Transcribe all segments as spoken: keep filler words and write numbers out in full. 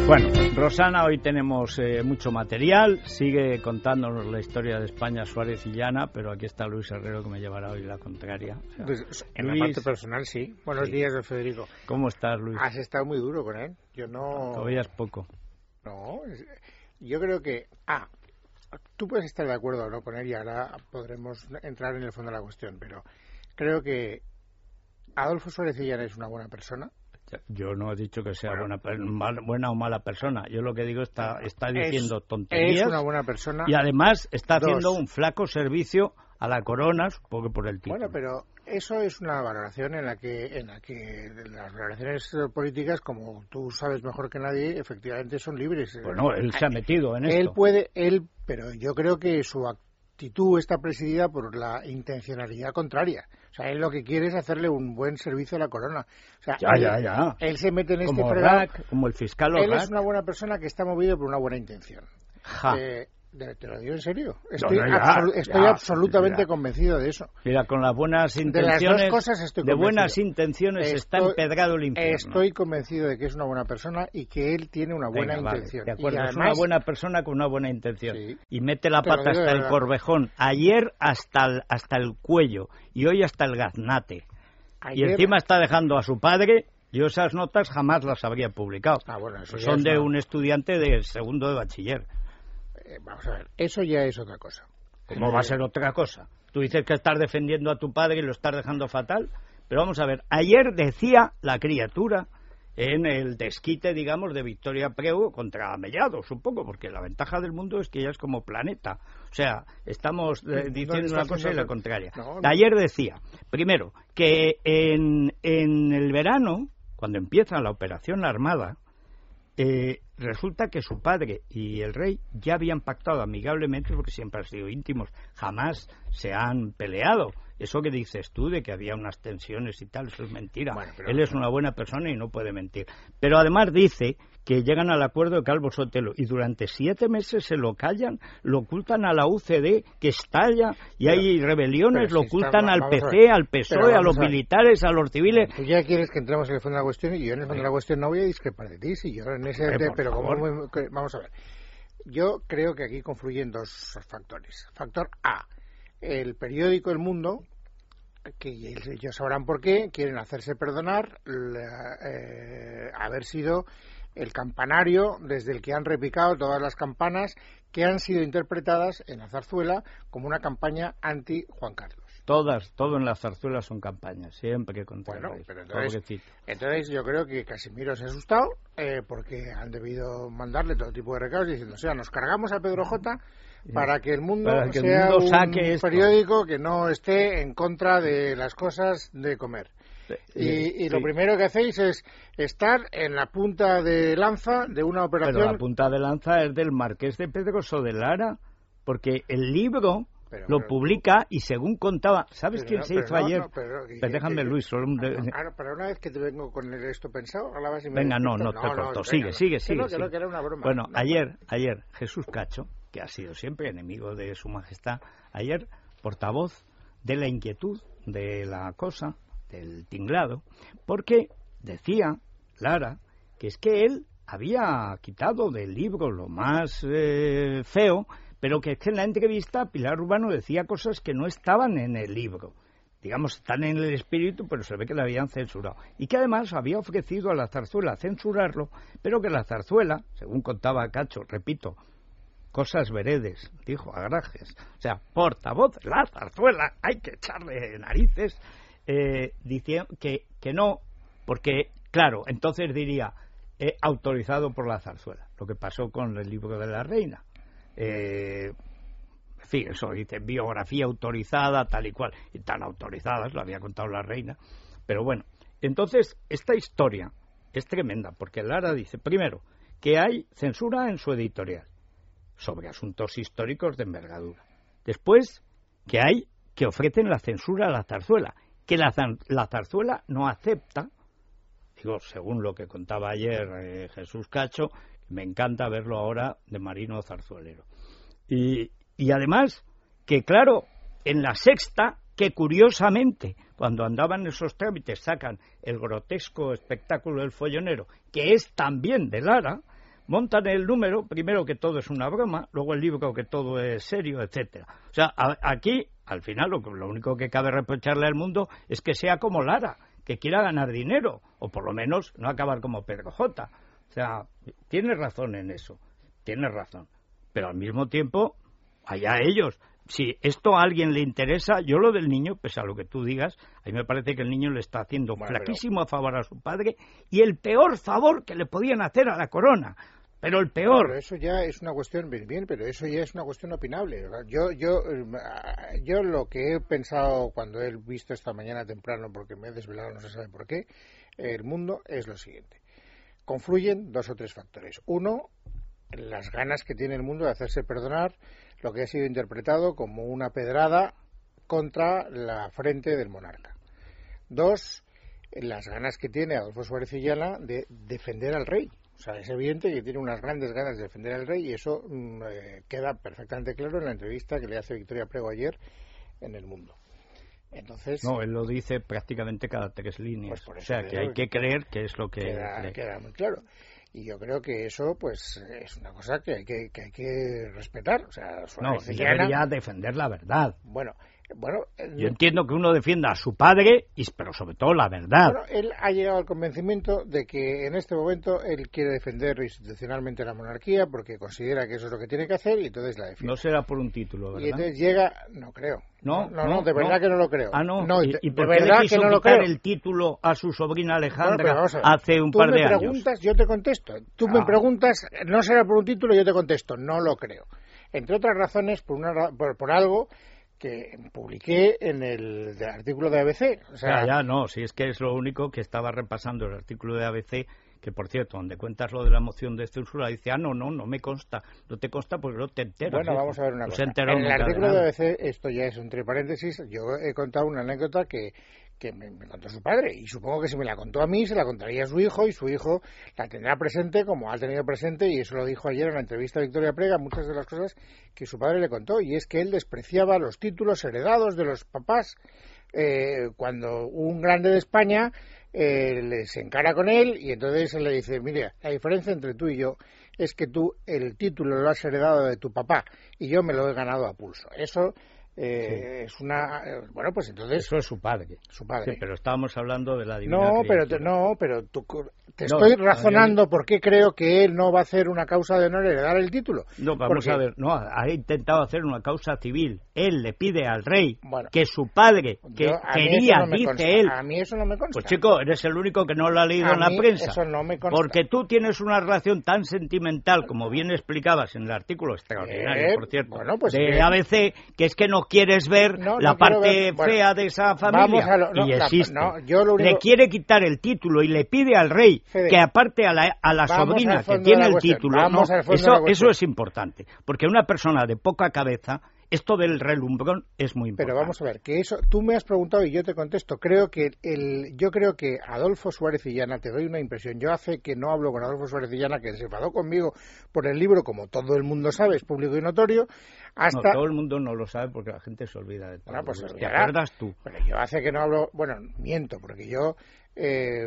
Bueno, Rosana, hoy tenemos eh, mucho material, sigue contándonos la historia de España, Suárez y Llana, pero aquí está Luis Herrero que me llevará hoy la contraria. O sea, pues, en Luis, la parte personal, sí. Buenos sí. días, don Federico. ¿Cómo estás, Luis? Has estado muy duro con él. Yo no... Te oías poco. No, es... yo creo que... Ah, tú puedes estar de acuerdo o no con él y ahora podremos entrar en el fondo de la cuestión, pero creo que Adolfo Suárez y Llana es una buena persona. Yo no he dicho que sea bueno, buena, mal, buena o mala persona. Yo lo que digo está está diciendo es, tonterías. Es una buena persona. Y además está Dos. haciendo un flaco servicio a la corona, supongo que por el título. Bueno, pero eso es una valoración en la que en la que las valoraciones políticas, como tú sabes mejor que nadie, efectivamente son libres. Bueno, él se ha metido en esto. Él puede, él, pero yo creo que su actitud está presidida por la intencionalidad contraria. O sea, él lo que quiere es hacerle un buen servicio a la corona. O sea, ya, él, ya, ya. Él se mete en este como fregado. Rack, como el fiscal Él Rack. es una buena persona que está movido por una buena intención. Ja. Eh, te lo digo en serio. Estoy, no, no, ya, absolu estoy ya, absolutamente ya. convencido de eso. Mira, con las buenas intenciones, de, las dos cosas estoy de buenas intenciones estoy, está empedrado el infierno. Estoy convencido de que es una buena persona y que él tiene una buena Venga, intención. Vale, de acuerdo, y es además, una buena persona con una buena intención. Sí, y mete la pata hasta el corvejón. Ayer hasta el, hasta el cuello y hoy hasta el gaznate. Ayer... Y encima está dejando a su padre. Yo esas notas jamás las habría publicado. Ah, bueno, eso Son es de una... un estudiante de segundo de bachiller. Eh, vamos a ver, eso ya es otra cosa. ¿Cómo va a ser otra cosa? Tú dices que estás defendiendo a tu padre y lo estás dejando fatal. Pero vamos a ver, ayer decía la criatura en el desquite, digamos, de Victoria Preu contra Mellado, supongo, porque la ventaja del mundo es que ella es como planeta. O sea, estamos eh, diciendo no, una cosa y la contraria. No, no. Ayer decía, primero, que en, en el verano, cuando empieza la operación armada, eh, resulta que su padre y el rey ya habían pactado amigablemente, porque siempre han sido íntimos, jamás se han peleado. Eso que dices tú de que había unas tensiones y tal, eso es mentira. Bueno, pero, Él es una buena persona y no puede mentir. Pero además dice que llegan al acuerdo de Calvo Sotelo y durante siete meses se lo callan, lo ocultan a la U C D, que estalla, y pero, hay rebeliones, lo si ocultan está, al P C, al P S O E, a los a militares, a los civiles. Tú ya quieres que entremos en el fondo de la cuestión y yo en el fondo de la cuestión no voy a discrepar de ti, si yo en ese eh, de, pero como muy, vamos a ver. Yo creo que aquí confluyen dos factores. Factor A, el periódico El Mundo, que ellos sabrán por qué, quieren hacerse perdonar la, eh, haber sido el campanario desde el que han repicado todas las campanas que han sido interpretadas en la zarzuela como una campaña anti-Juan Carlos. Todas, todo en la zarzuela son campañas, siempre contra Bueno, el pero entonces, entonces yo creo que Casimiro se ha asustado eh, porque han debido mandarle todo tipo de recados diciendo, o sea, nos cargamos a Pedro J para que el mundo que el sea mundo un periódico que no esté en contra de las cosas de comer. Y, y, y lo sí. primero que hacéis es estar en la punta de lanza de una operación... Pero la punta de lanza es del Marqués de Pedroso de Lara, porque el libro... Pero, lo pero, publica y según contaba, ¿sabes quién no, se hizo no, ayer? No, pero, pero déjame, que, Luis, solo un... Ahora, para una vez que te vengo con esto pensado, hablabas y me venga, no, no te corto, sigue, sigue, sigue. Que no, que era una broma. Bueno, ayer, ayer, Jesús Cacho, que ha sido siempre enemigo de su majestad, ayer, portavoz de la inquietud, de la cosa, del tinglado, porque decía Lara que es que él había quitado del libro lo más eh, feo, pero que es que en la entrevista Pilar Urbano decía cosas que no estaban en el libro. Digamos, están en el espíritu, pero se ve que la habían censurado. Y que además había ofrecido a la zarzuela censurarlo, pero que la zarzuela, según contaba Cacho, repito, cosas veredes, dijo Agrajes, o sea, portavoz, la zarzuela, hay que echarle narices, eh, diciendo que, que no, porque, claro, entonces diría, eh, autorizado por la zarzuela, lo que pasó con el libro de la reina. Eh, en fin, eso dice biografía autorizada, tal y cual, y tan autorizadas, lo había contado la reina, pero bueno, entonces esta historia es tremenda, porque Lara dice, primero, que hay censura en su editorial sobre asuntos históricos de envergadura, después, que hay que ofrecen la censura a la zarzuela, que la, la zarzuela no acepta, digo, según lo que contaba ayer eh, Jesús Cacho, me encanta verlo ahora de marino zarzuelero. Y, y además, que claro, en la Sexta, que curiosamente, cuando andaban esos trámites, sacan el grotesco espectáculo del follonero, que es también de Lara, montan el número, primero que todo es una broma, luego el libro que todo es serio, etcétera. O sea, a, aquí, al final, lo, lo único que cabe reprocharle al mundo es que sea como Lara, que quiera ganar dinero, o por lo menos no acabar como Pedro J. O sea, tienes razón en eso, tienes razón. Pero al mismo tiempo, allá ellos. Si esto a alguien le interesa, yo lo del niño, pese a lo que tú digas, a mí me parece que el niño le está haciendo bueno, flaquísimo pero... favor a su padre y el peor favor que le podían hacer a la corona. Pero el peor. Pero eso ya es una cuestión, bien, bien, pero eso ya es una cuestión opinable. Yo, yo, yo lo que he pensado cuando he visto esta mañana temprano, porque me he desvelado, no se sabe por qué, el mundo es lo siguiente. Confluyen dos o tres factores. Uno, las ganas que tiene el mundo de hacerse perdonar lo que ha sido interpretado como una pedrada contra la frente del monarca. Dos, las ganas que tiene Adolfo Suárez Illana de defender al rey. O sea, es evidente que tiene unas grandes ganas de defender al rey y eso mm, eh, queda perfectamente claro en la entrevista que le hace Victoria Prego ayer en El Mundo. Entonces, no, él lo dice prácticamente cada tres líneas. Pues por eso o sea, que hay que creer que es lo que queda, queda muy claro. Y yo creo que eso, pues, es una cosa que hay que, que, hay que respetar. O sea, no, debería defender la verdad. Bueno, bueno. Yo entiendo que uno defienda a su padre, y, pero sobre todo la verdad. Bueno, él ha llegado al convencimiento de que en este momento él quiere defender institucionalmente la monarquía porque considera que eso es lo que tiene que hacer y entonces la defiende. No será por un título, ¿verdad? Y entonces llega, no creo. No, no, no, no de verdad no. que no lo creo. Ah, no. no ¿Y, y por de qué verdad le quiso que no lo quitar creo? el título a su sobrina Alejandra bueno, hace un Tú par de me años? preguntas, yo te contesto. Tú ah. me preguntas, no será por un título, yo te contesto, no lo creo. Entre otras razones, por, una, por, por algo que publiqué en el de artículo de A B C. O sea, ya, ya, no, si es que es lo único que estaba repasando el artículo de A B C, que por cierto, donde cuentas lo de la moción de censura, dice, ah, no, no, no me consta, no te consta porque no te enteras. Bueno, ¿sí? vamos a ver una no cosa. En el artículo de, de A B C, esto ya es entre paréntesis, yo he contado una anécdota que, que me, me contó su padre, y supongo que si me la contó a mí, se la contaría a su hijo, y su hijo la tendrá presente como ha tenido presente, y eso lo dijo ayer en la entrevista a Victoria Prega, muchas de las cosas que su padre le contó, y es que él despreciaba los títulos heredados de los papás eh, cuando un grande de España eh, le se encara con él, y entonces él le dice, mira, la diferencia entre tú y yo es que tú el título lo has heredado de tu papá, y yo me lo he ganado a pulso. Eso... Eh, sí. Es una bueno pues entonces eso es su padre su padre sí, pero estábamos hablando de la divina no criatura. pero te, no pero tú, te no, estoy razonando yo... por qué creo que él no va a hacer una causa de honor heredar el título. No, vamos porque... a ver, no, ha intentado hacer una causa civil. Él le pide al rey bueno, que su padre que yo, quería, no dice consta. él. A mí eso no me consta. Pues chico, eres el único que no lo ha leído a en la mí prensa. Eso no me consta. Porque tú tienes una relación tan sentimental, como bien explicabas en el artículo extraordinario, eh, por cierto, bueno, pues de bien. A B C, que es que no quieres ver No, la no parte ver, bueno, fea de esa familia lo, no, y existe. La, no, yo lo único... Le quiere quitar el título y le pide al rey Fede, que aparte a la, a la sobrina que tiene el título, no, eso, eso es importante, porque una persona de poca cabeza, esto del relumbrón es muy importante. Pero vamos a ver, que eso tú me has preguntado y yo te contesto. Creo que el, yo creo que Adolfo Suárez Illana, te doy una impresión. Yo hace que no hablo con Adolfo Suárez Illana, que se enfadó conmigo por el libro, como todo el mundo sabe, es público y notorio. Hasta... No, todo el mundo no lo sabe porque la gente se olvida de todo. Bueno, pues ¿Te acuerdas tú? Pero yo hace que no hablo, bueno, miento, porque yo eh,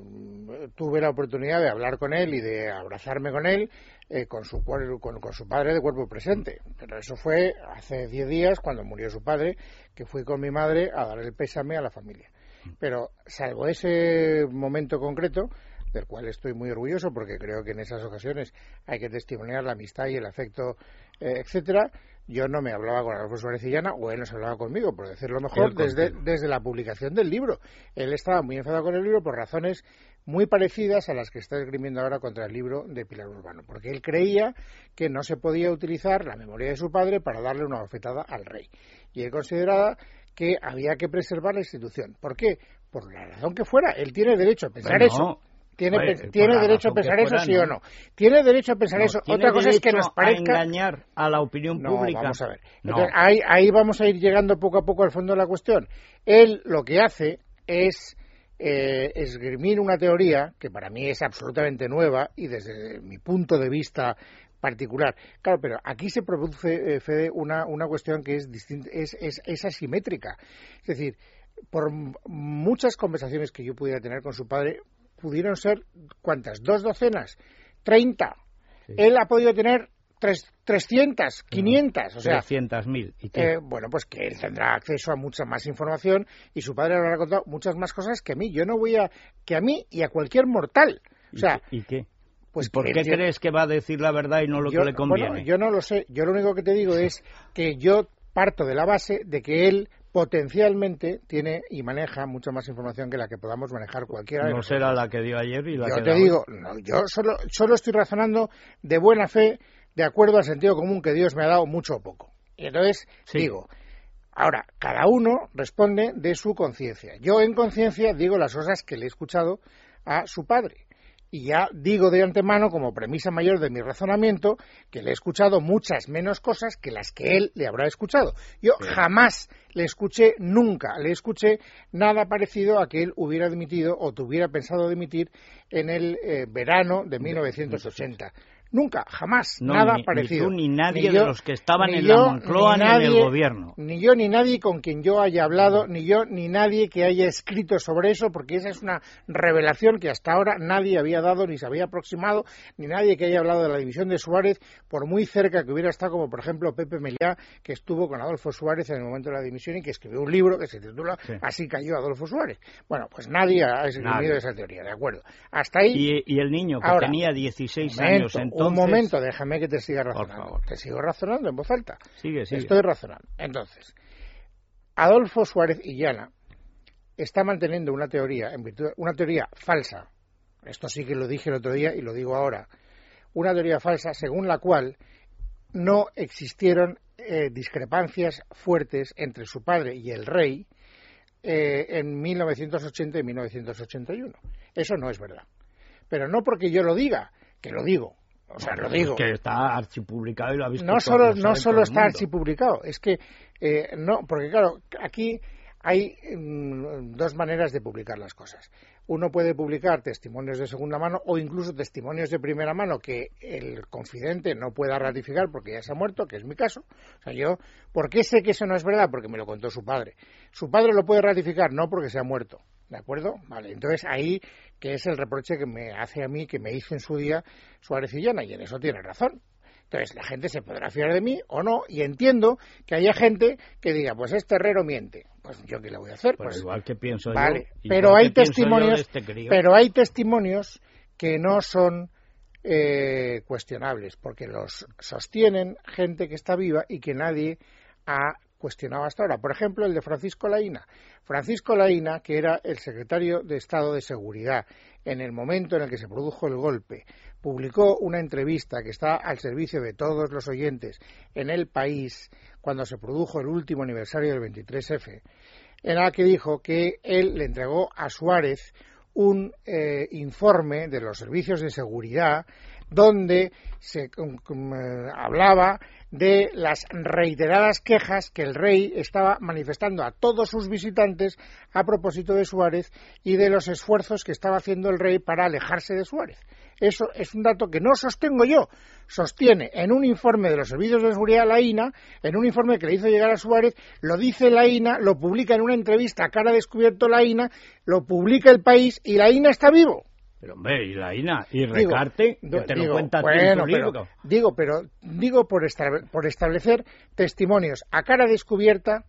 tuve la oportunidad de hablar con él y de abrazarme con él. Eh, con su con, con su padre de cuerpo presente, pero eso fue hace diez días cuando murió su padre, que fui con mi madre a dar el pésame a la familia. Pero salvo ese momento concreto, del cual estoy muy orgulloso porque creo que en esas ocasiones hay que testimoniar la amistad y el afecto, eh, etcétera, yo no me hablaba con Adolfo Suárez Illana, o él no se hablaba conmigo, por decirlo mejor, desde, desde la publicación del libro. Él estaba muy enfadado con el libro por razones muy parecidas a las que está esgrimiendo ahora contra el libro de Pilar Urbano, porque él creía que no se podía utilizar la memoria de su padre para darle una bofetada al rey. Y él consideraba que había que preservar la institución. ¿Por qué? Por la razón que fuera. Él tiene derecho a pensar bueno, eso. Tiene, Oye, ¿tiene derecho a pensar eso, fuera, sí ¿no? o no? ¿Tiene derecho a pensar no, eso? Otra cosa es que nos parezca... a engañar a la opinión no, pública. Vamos a ver. No. Entonces, ahí, ahí vamos a ir llegando poco a poco al fondo de la cuestión. Él lo que hace es eh, esgrimir una teoría que para mí es absolutamente nueva y desde mi punto de vista particular. Claro, pero aquí se produce, eh, Fede, una, una cuestión que es, distinta, es, es, es asimétrica. Es decir, por muchas conversaciones que yo pudiera tener con su padre, pudieron ser, ¿cuántas? ¿Dos docenas? ¿Treinta? sí. Él ha podido tener tres, trescientas, quinientas, o sea... trescientas mil. ¿Y qué? Eh, bueno, pues que él tendrá acceso a mucha más información y su padre le habrá contado muchas más cosas que a mí. Yo no voy a... que a mí y a cualquier mortal. O sea... ¿Y qué? Pues ¿Y por qué yo, crees que va a decir la verdad y no lo yo, que le conviene? Bueno, yo no lo sé. Yo lo único que te digo es que yo parto de la base de que él potencialmente tiene y maneja mucha más información que la que podamos manejar cualquiera de No nosotros. será la que dio ayer y la yo que te da digo, hoy. no, yo solo, solo estoy razonando de buena fe, de acuerdo al sentido común que Dios me ha dado mucho o poco. Y entonces Sí. digo, ahora, cada uno responde de su conciencia. Yo en conciencia digo las cosas que le he escuchado a su padre. Y ya digo de antemano, como premisa mayor de mi razonamiento, que le he escuchado muchas menos cosas que las que él le habrá escuchado. Yo Sí. jamás le escuché, nunca le escuché nada parecido a que él hubiera dimitido o tuviera pensado dimitir en el eh, verano de mil novecientos ochenta. Nunca, jamás, No, nada ni, parecido. Ni tú ni nadie Ni yo, de los que estaban ni en yo, la Moncloa ni ni, nadie, en el gobierno. Ni yo ni nadie con quien yo haya hablado, ni yo ni nadie que haya escrito sobre eso, porque esa es una revelación que hasta ahora nadie había dado ni se había aproximado, ni nadie que haya hablado de la división de Suárez, por muy cerca que hubiera estado, como por ejemplo Pepe Meliá, que estuvo con Adolfo Suárez en el momento de la dimisión y que escribió un libro que se titula Sí. Así cayó Adolfo Suárez. Bueno, pues nadie ha escrito Nadie. esa teoría, ¿de acuerdo? Hasta ahí... Y, y el niño que Ahora, tenía dieciséis momento, años entonces... Un momento, déjame que te siga Por razonando. favor. Te sigo razonando en voz alta. Sigue, sigue. Estoy razonando. Entonces, Adolfo Suárez Illana está manteniendo una teoría, en virtud, una teoría falsa. Esto sí que lo dije el otro día y lo digo ahora. Una teoría falsa según la cual no existieron eh, discrepancias fuertes entre su padre y el rey eh, en mil novecientos ochenta y mil novecientos ochenta y uno. Eso no es verdad. Pero no porque yo lo diga, que lo digo. O sea, lo digo. Es que está archipublicado y lo ha visto No todo, solo, lo sabe no todo solo el está mundo. archipublicado, es que eh, no, porque claro, aquí hay mm, dos maneras de publicar las cosas. Uno puede publicar testimonios de segunda mano o incluso testimonios de primera mano que el confidente no pueda ratificar porque ya se ha muerto, que es mi caso. O sea, yo, ¿por qué sé que eso no es verdad? Porque me lo contó su padre. Su padre lo puede ratificar, no porque se ha muerto. ¿De acuerdo? Vale, entonces ahí, que es el reproche que me hace a mí, que me hizo en su día Suárez Illana, y en eso tiene razón. Entonces la gente se podrá fiar de mí o no, y entiendo que haya gente que diga, pues este herrero miente. Pues yo qué le voy a hacer. Pues Pues igual que pienso vale, yo. pero igual hay que pienso yo de testimonios, este crío. pero hay testimonios que no son eh, cuestionables, porque los sostienen gente que está viva y que nadie ha cuestionado hasta ahora. Por ejemplo, el de Francisco Laína. Francisco Laína, que era el secretario de Estado de Seguridad en el momento en el que se produjo el golpe, publicó una entrevista que está al servicio de todos los oyentes en El País cuando se produjo el último aniversario del veintitrés efe, en la que dijo que él le entregó a Suárez un eh, informe de los servicios de seguridad donde se um, um, hablaba de las reiteradas quejas que el rey estaba manifestando a todos sus visitantes a propósito de Suárez y de los esfuerzos que estaba haciendo el rey para alejarse de Suárez. Eso es un dato que no sostengo yo, sostiene en un informe de los servicios de seguridad Laína, en un informe que le hizo llegar a Suárez, lo dice Laína, lo publica en una entrevista a cara descubierto Laína, lo publica El País y Laína está vivo. Pero hombre, y Laína, y Digo, Recarte, que te digo, lo cuenta bueno, tú en tu pero, libro. Digo, pero digo por, estable, por establecer testimonios a cara descubierta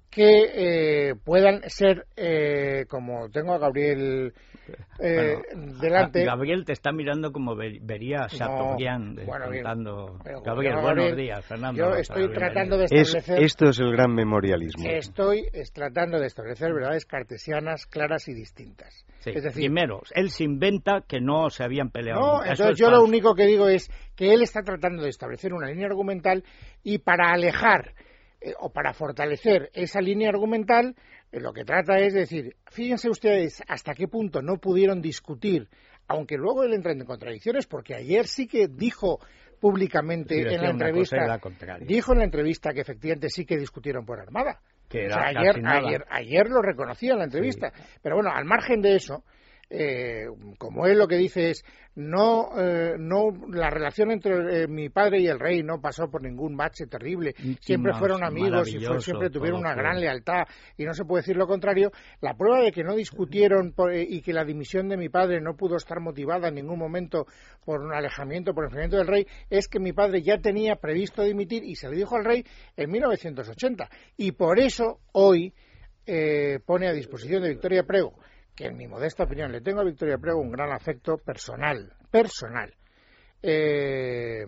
que eh, puedan ser, eh, como tengo a Gabriel eh, bueno, delante. Gabriel te está mirando como ver, vería a Chateaubriand no, bueno, contando. pero, Gabriel, Gabriel, buenos días, Fernando. Yo Rosa, estoy Gabriel, tratando de Es, establecer. esto es el gran memorialismo. Estoy es, tratando de establecer verdades cartesianas claras y distintas. Sí, es decir, primero, él se inventa que no se habían peleado. No, nunca. entonces es yo falso. lo único que digo es que él está tratando de establecer una línea argumental y para alejar eh, o para fortalecer esa línea argumental, eh, lo que trata es decir, fíjense ustedes hasta qué punto no pudieron discutir, aunque luego él entra en contradicciones, porque ayer sí que dijo públicamente Sí, en decía la una entrevista, cosa y la contraria. dijo en la entrevista que efectivamente sí que discutieron por Armada. Que O sea, era ayer, casi nada. ayer, ayer lo reconocía en la entrevista. Sí. Pero bueno, al margen de eso, eh, como él lo que dice es no, eh, no la relación entre eh, mi padre y el rey no pasó por ningún bache terrible, siempre más fueron amigos y fue, siempre tuvieron una fue. gran lealtad y no se puede decir lo contrario. La prueba de que no discutieron por, y que la dimisión de mi padre no pudo estar motivada en ningún momento por un alejamiento, por el enfriamiento del rey, es que mi padre ya tenía previsto dimitir y se lo dijo al rey en mil novecientos ochenta, y por eso hoy eh, pone a disposición de Victoria Prego, que en mi modesta opinión le tengo a Victoria Prego un gran afecto personal, personal. Eh,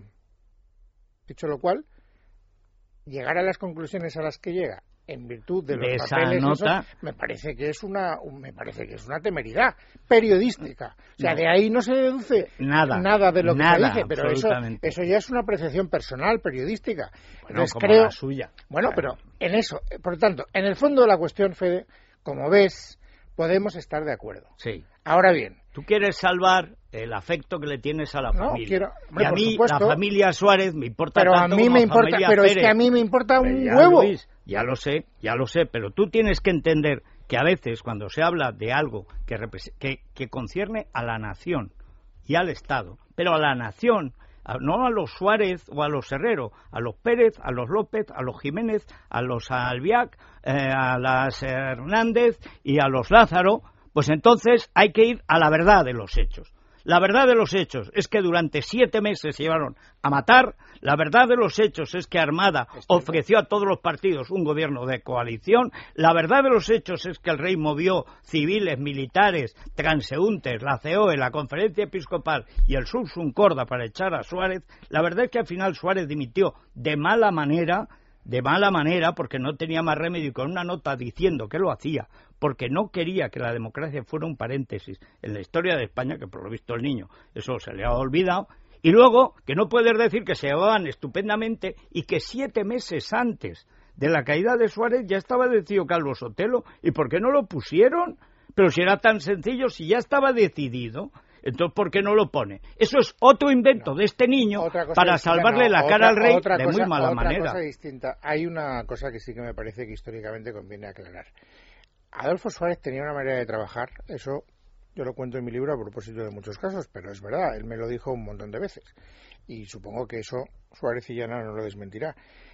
dicho lo cual, llegar a las conclusiones a las que llega en virtud de los de papeles esa nota, esos, me parece que es una me parece que es una temeridad periodística. O sea, no, de ahí no se deduce nada, nada de lo que nada, se dice, pero eso eso ya es una apreciación personal periodística. Bueno, Entonces, como creo, la suya. Bueno, claro. pero en eso, por lo tanto, en el fondo de la cuestión, Fede, como ves, podemos estar de acuerdo. Sí. Ahora bien, tú quieres salvar el afecto que le tienes a la no, familia. Quiero, hombre, y a mí supuesto, la familia Suárez me importa pero tanto a mí como me a importa, familia pero Pérez. es que a mí me importa un ya, huevo. Luis, ya lo sé, ya lo sé, pero tú tienes que entender que a veces cuando se habla de algo que, que, que concierne a la nación y al Estado, pero a la nación, no a los Suárez o a los Herrero, a los Pérez, a los López, a los Jiménez, a los Albiac, eh, a las Hernández y a los Lázaro, pues entonces hay que ir a la verdad de los hechos. La verdad de los hechos es que durante siete meses se llevaron a matar. La verdad de los hechos es que Armada ofreció a todos los partidos un gobierno de coalición. La verdad de los hechos es que el rey movió civiles, militares, transeúntes, la C O E, la Conferencia Episcopal y el Sursum Corda para echar a Suárez. La verdad es que al final Suárez dimitió de mala manera, de mala manera, porque no tenía más remedio, y con una nota diciendo que lo hacía, porque no quería que la democracia fuera un paréntesis en la historia de España, que por lo visto el niño eso se le ha olvidado, y luego que no puedes decir que se llevaban estupendamente y que siete meses antes de la caída de Suárez ya estaba decidido Calvo Sotelo. ¿Y por qué no lo pusieron? Pero si era tan sencillo, si ya estaba decidido, entonces ¿por qué no lo pone? Eso es otro invento no, de este niño para distinta, salvarle no, la cara otra, al rey de cosa, muy mala otra manera. Cosa distinta. Hay una cosa que sí que me parece que históricamente conviene aclarar. Adolfo Suárez tenía una manera de trabajar, eso yo lo cuento en mi libro a propósito de muchos casos, pero es verdad, él me lo dijo un montón de veces, y supongo que eso Suárez y Llana no lo desmentirá,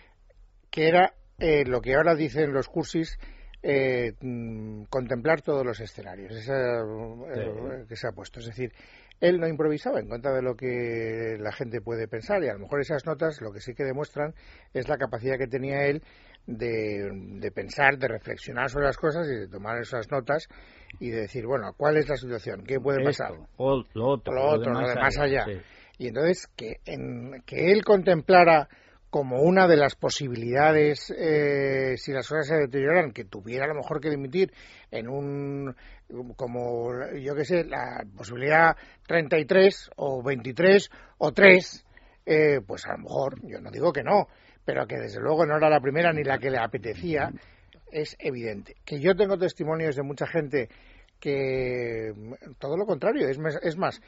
que era eh, lo que ahora dicen los cursis, eh, mm, contemplar todos los escenarios, esa, eh, que se ha puesto, es decir, él no improvisaba en cuenta de lo que la gente puede pensar, y a lo mejor esas notas lo que sí que demuestran es la capacidad que tenía él De, de pensar, de reflexionar sobre las cosas y de tomar esas notas y de decir, bueno, ¿cuál es la situación? ¿Qué puede Esto, pasar? O lo otro, lo, otro, lo de más, lo de más allá. allá. Sí. Y entonces, que, en, que él contemplara como una de las posibilidades, eh, si las cosas se deterioran, que tuviera a lo mejor que dimitir en un, como, yo qué sé, la posibilidad treinta y tres o veintitrés o tres, eh, pues a lo mejor, yo no digo que no, pero que desde luego no era la primera ni la que le apetecía, es evidente. Que yo tengo testimonios de mucha gente que todo lo contrario, es más, es más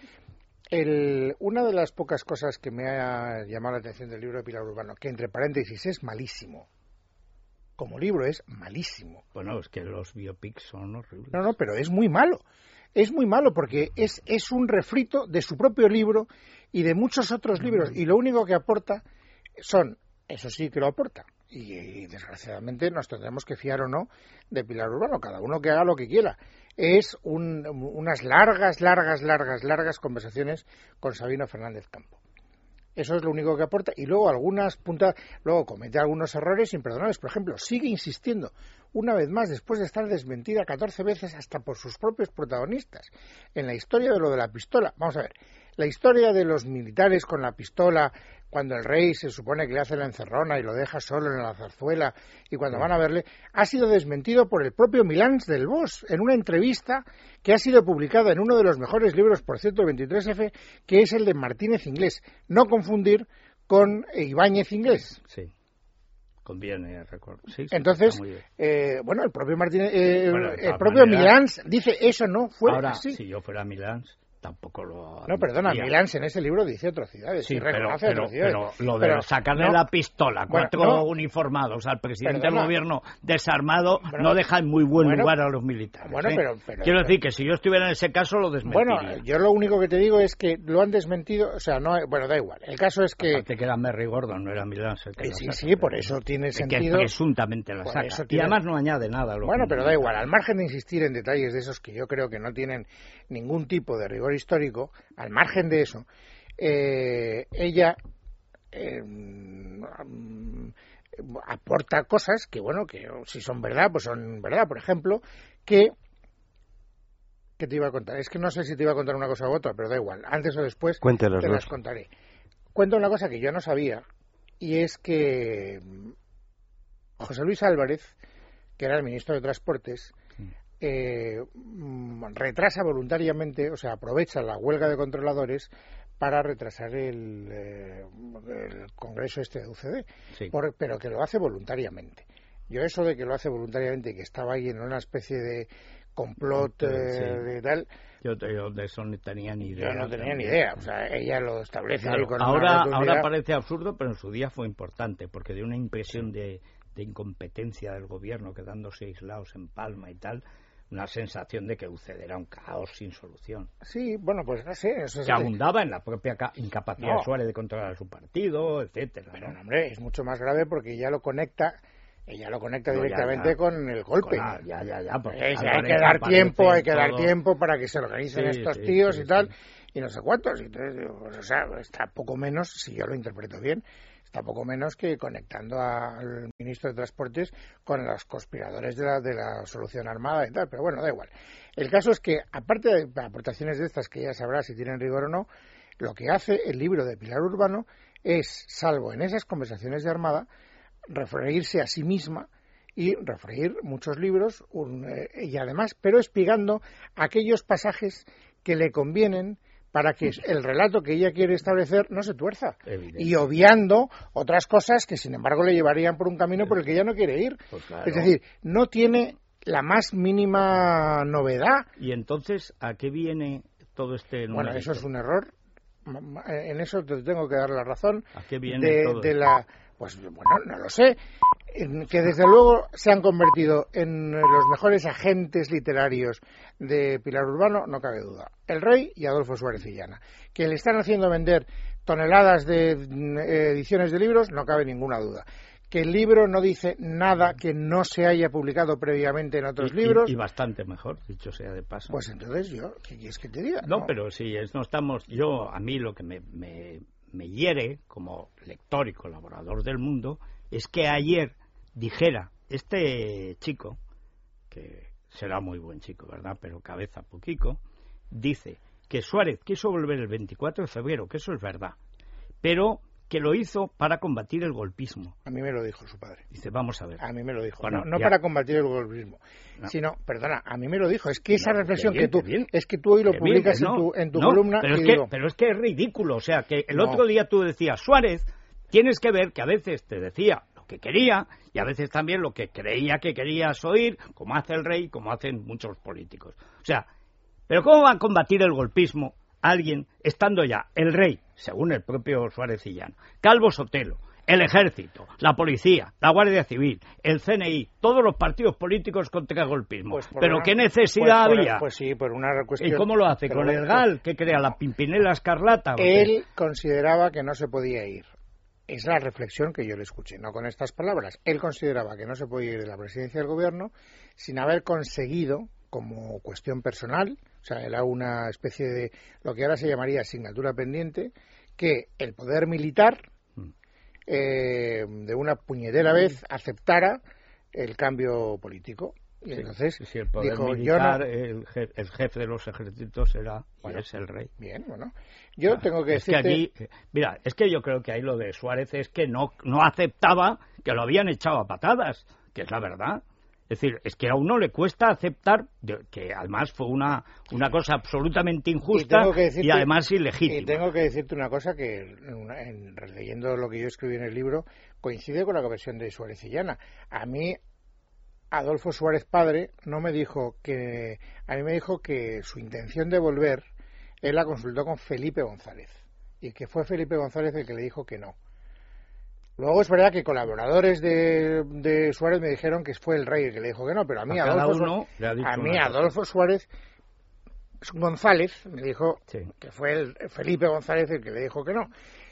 el, una de las pocas cosas que me ha llamado la atención del libro de Pilar Urbano, que entre paréntesis es malísimo, como libro es malísimo. Bueno, es que los biopics son horribles. No, no, pero es muy malo. Es muy malo porque es, es un refrito de su propio libro y de muchos otros libros, y lo único que aporta son, eso sí que lo aporta, y, y desgraciadamente nos tendremos que fiar o no de Pilar Urbano, cada uno que haga lo que quiera. Es un, unas largas, largas, largas, largas conversaciones con Sabino Fernández Campo. Eso es lo único que aporta, y luego algunas puntas, luego comete algunos errores imperdonables. Por ejemplo, sigue insistiendo una vez más, después de estar desmentida catorce veces hasta por sus propios protagonistas, en la historia de lo de la pistola. Vamos a ver, la historia de los militares con la pistola, cuando el rey se supone que le hace la encerrona y lo deja solo en la zarzuela, y cuando van a verle, ha sido desmentido por el propio Milans del Bosch, en una entrevista que ha sido publicada en uno de los mejores libros, por cierto, veintitrés efe, que es el de Martínez Inglés. No confundir con Ibáñez Inglés. Sí. Conviene, recuerdo. Sí, sí, entonces, eh, bueno, el propio Martínez, eh, bueno, el propio Milans dice eso no fue ahora, así. Si yo fuera Milans, tampoco lo... No, perdona, admitía. Milans en ese libro dice atrocidades, Sí, y pero, reconoce pero, atrocidades. pero lo de Pero sacarle no, la pistola, bueno, cuatro no, uniformados al presidente perdona, del gobierno desarmado, bueno, no deja en muy buen bueno, lugar a los militares. bueno, ¿eh? pero, pero, Quiero pero, decir que si yo estuviera en ese caso lo desmentiría. Bueno, yo lo único que te digo es que lo han desmentido, o sea, no, bueno, da igual. El caso es que... Aparte que era Merry Gordon, no era Milans el que Eh, la sí, saca, sí, por pero- eso tiene es sentido. que presuntamente la Por saca. eso Y tiene- además no añade nada. a los Bueno, pero da militares. igual, al margen de insistir en detalles de esos que yo creo que no tienen ningún tipo de rigor histórico, al margen de eso, eh, ella eh, mm, aporta cosas que, bueno, que si son verdad, pues son verdad. Por ejemplo, que... ¿Qué te iba a contar? Es que no sé si te iba a contar una cosa u otra, pero da igual. Antes o después Cuéntelos te dos. las contaré. Cuento una cosa que yo no sabía, y es que José Luis Álvarez, que era el ministro de Transportes, eh, retrasa voluntariamente, o sea, aprovecha la huelga de controladores para retrasar el, eh, el congreso este de U C D, Sí. por, pero que lo hace voluntariamente. Yo eso de que lo hace voluntariamente y que estaba ahí en una especie de complot eh, Sí. de tal, Yo, yo de eso no tenía ni idea. yo no tenía ni también. idea. O sea, ella lo establece Claro, ahí con una ahora, rotundidad. ahora parece absurdo, pero en su día fue importante, porque dio una impresión de, de incompetencia del gobierno, quedándose aislados en Palma y tal, una sensación de que U C D era un caos sin solución. Sí, bueno, pues no sé. Eso es Que abundaba en la propia ca- incapacidad No. de Suárez de controlar a su partido, etcétera. Pero, ¿no? no, hombre, es mucho más grave porque ya lo conecta, ella lo conecta No, ya, directamente ya. con el golpe. Con la- ya, ya, ya. porque Es- hay Álvarez que dar aparece tiempo, hay que todo- dar tiempo para que se organicen Sí, estos sí, tíos sí, y tal, sí. y no sé cuántos. Y entonces, digo, pues, o sea, está poco menos, si yo lo interpreto bien, está poco menos que conectando al ministro de Transportes con los conspiradores de la, de la solución armada y tal, pero bueno, da igual. El caso es que, aparte de aportaciones de estas que ya sabrá si tienen rigor o no, lo que hace el libro de Pilar Urbano es, salvo en esas conversaciones de Armada, referirse a sí misma y referir muchos libros un, eh, y además, pero espigando aquellos pasajes que le convienen para que el relato que ella quiere establecer no se tuerza, Evidente. y obviando otras cosas que sin embargo le llevarían por un camino por el que ella no quiere ir. Pues claro. Es decir, no tiene la más mínima novedad. Y entonces, ¿a qué viene todo este Bueno, numerito? eso es un error. En eso te tengo que dar la razón. ¿A qué viene de, todo de esto? la, pues bueno, no lo sé. En que desde luego se han convertido en los mejores agentes literarios de Pilar Urbano, no cabe duda. El Rey y Adolfo Suárez Illana. Que le están haciendo vender toneladas de mm, ediciones de libros, no cabe ninguna duda. Que el libro no dice nada que no se haya publicado previamente en otros Y- y- libros, Y, bastante mejor, dicho sea de paso. pues entonces yo, ¿qué quieres que te diga? no, pero si es, no estamos... Yo, a mí lo que me, me, me hiere como lector y colaborador del Mundo es que ayer dijera este chico, que será muy buen chico, ¿verdad?, pero cabeza poquico, dice que Suárez quiso volver el veinticuatro de febrero, que eso es verdad, pero que lo hizo para combatir el golpismo. A mí me lo dijo su padre. Dice, vamos a ver. A mí me lo dijo. Bueno, no no ya. para combatir el golpismo, No. sino, perdona, a mí me lo dijo. Es que esa No, reflexión qué bien, que tú, qué bien. es que tú hoy lo Qué bien, publicas que no, en tu, en tu no, columna pero y es, que, digo, pero es que es ridículo. O sea, que el No. otro día tú decías, Suárez, tienes que ver que a veces te decía lo que quería y a veces también lo que creía que querías oír, como hace el Rey, como hacen muchos políticos. O sea, ¿pero cómo va a combatir el golpismo alguien estando ya el Rey, según el propio Suárez Illana, Calvo Sotelo, el Ejército, la Policía, la Guardia Civil, el C N I, todos los partidos políticos contra el golpismo? pues por ¿Pero una- qué necesidad pues por- había? Pues sí, por una cuestión. ¿Y cómo lo hace? pero ¿Con bueno, el GAL? ¿Qué crea? ¿La Pimpinela Escarlata? ¿O qué? Él consideraba que no se podía ir. Es la reflexión que yo le escuché, no con estas palabras. Él consideraba que no se podía ir de la presidencia del gobierno sin haber conseguido, como cuestión personal, o sea, era una especie de lo que ahora se llamaría asignatura pendiente, que el poder militar, eh, de una puñetera vez, aceptara el cambio político. Y Sí, entonces sí, sí, el poder dijo, yo militar, no... el, je- el jefe de los ejércitos era y Bueno, es el Rey. Bien, bueno. Yo Ah, tengo que es que decirte... aquí, eh, mira, es que yo creo que ahí lo de Suárez es que no, no aceptaba que lo habían echado a patadas, que es la verdad. Es decir, es que a uno le cuesta aceptar de- que además fue una, una cosa absolutamente injusta tengo que y, decirte- además ilegítima. Y tengo que decirte una cosa que, en, en- releyendo lo que yo escribí en el libro, coincide con la versión de Suárez Illana. A mí, Adolfo Suárez padre no me dijo que... A mí me dijo que su intención de volver él la consultó con Felipe González, y que fue Felipe González el que le dijo que no. Luego es verdad que colaboradores de, de Suárez me dijeron que fue el rey el que le dijo que no, pero a mí, a Adolfo, uno Suárez, a mí Adolfo Suárez González me dijo sí. que fue el Felipe González el que le dijo que no.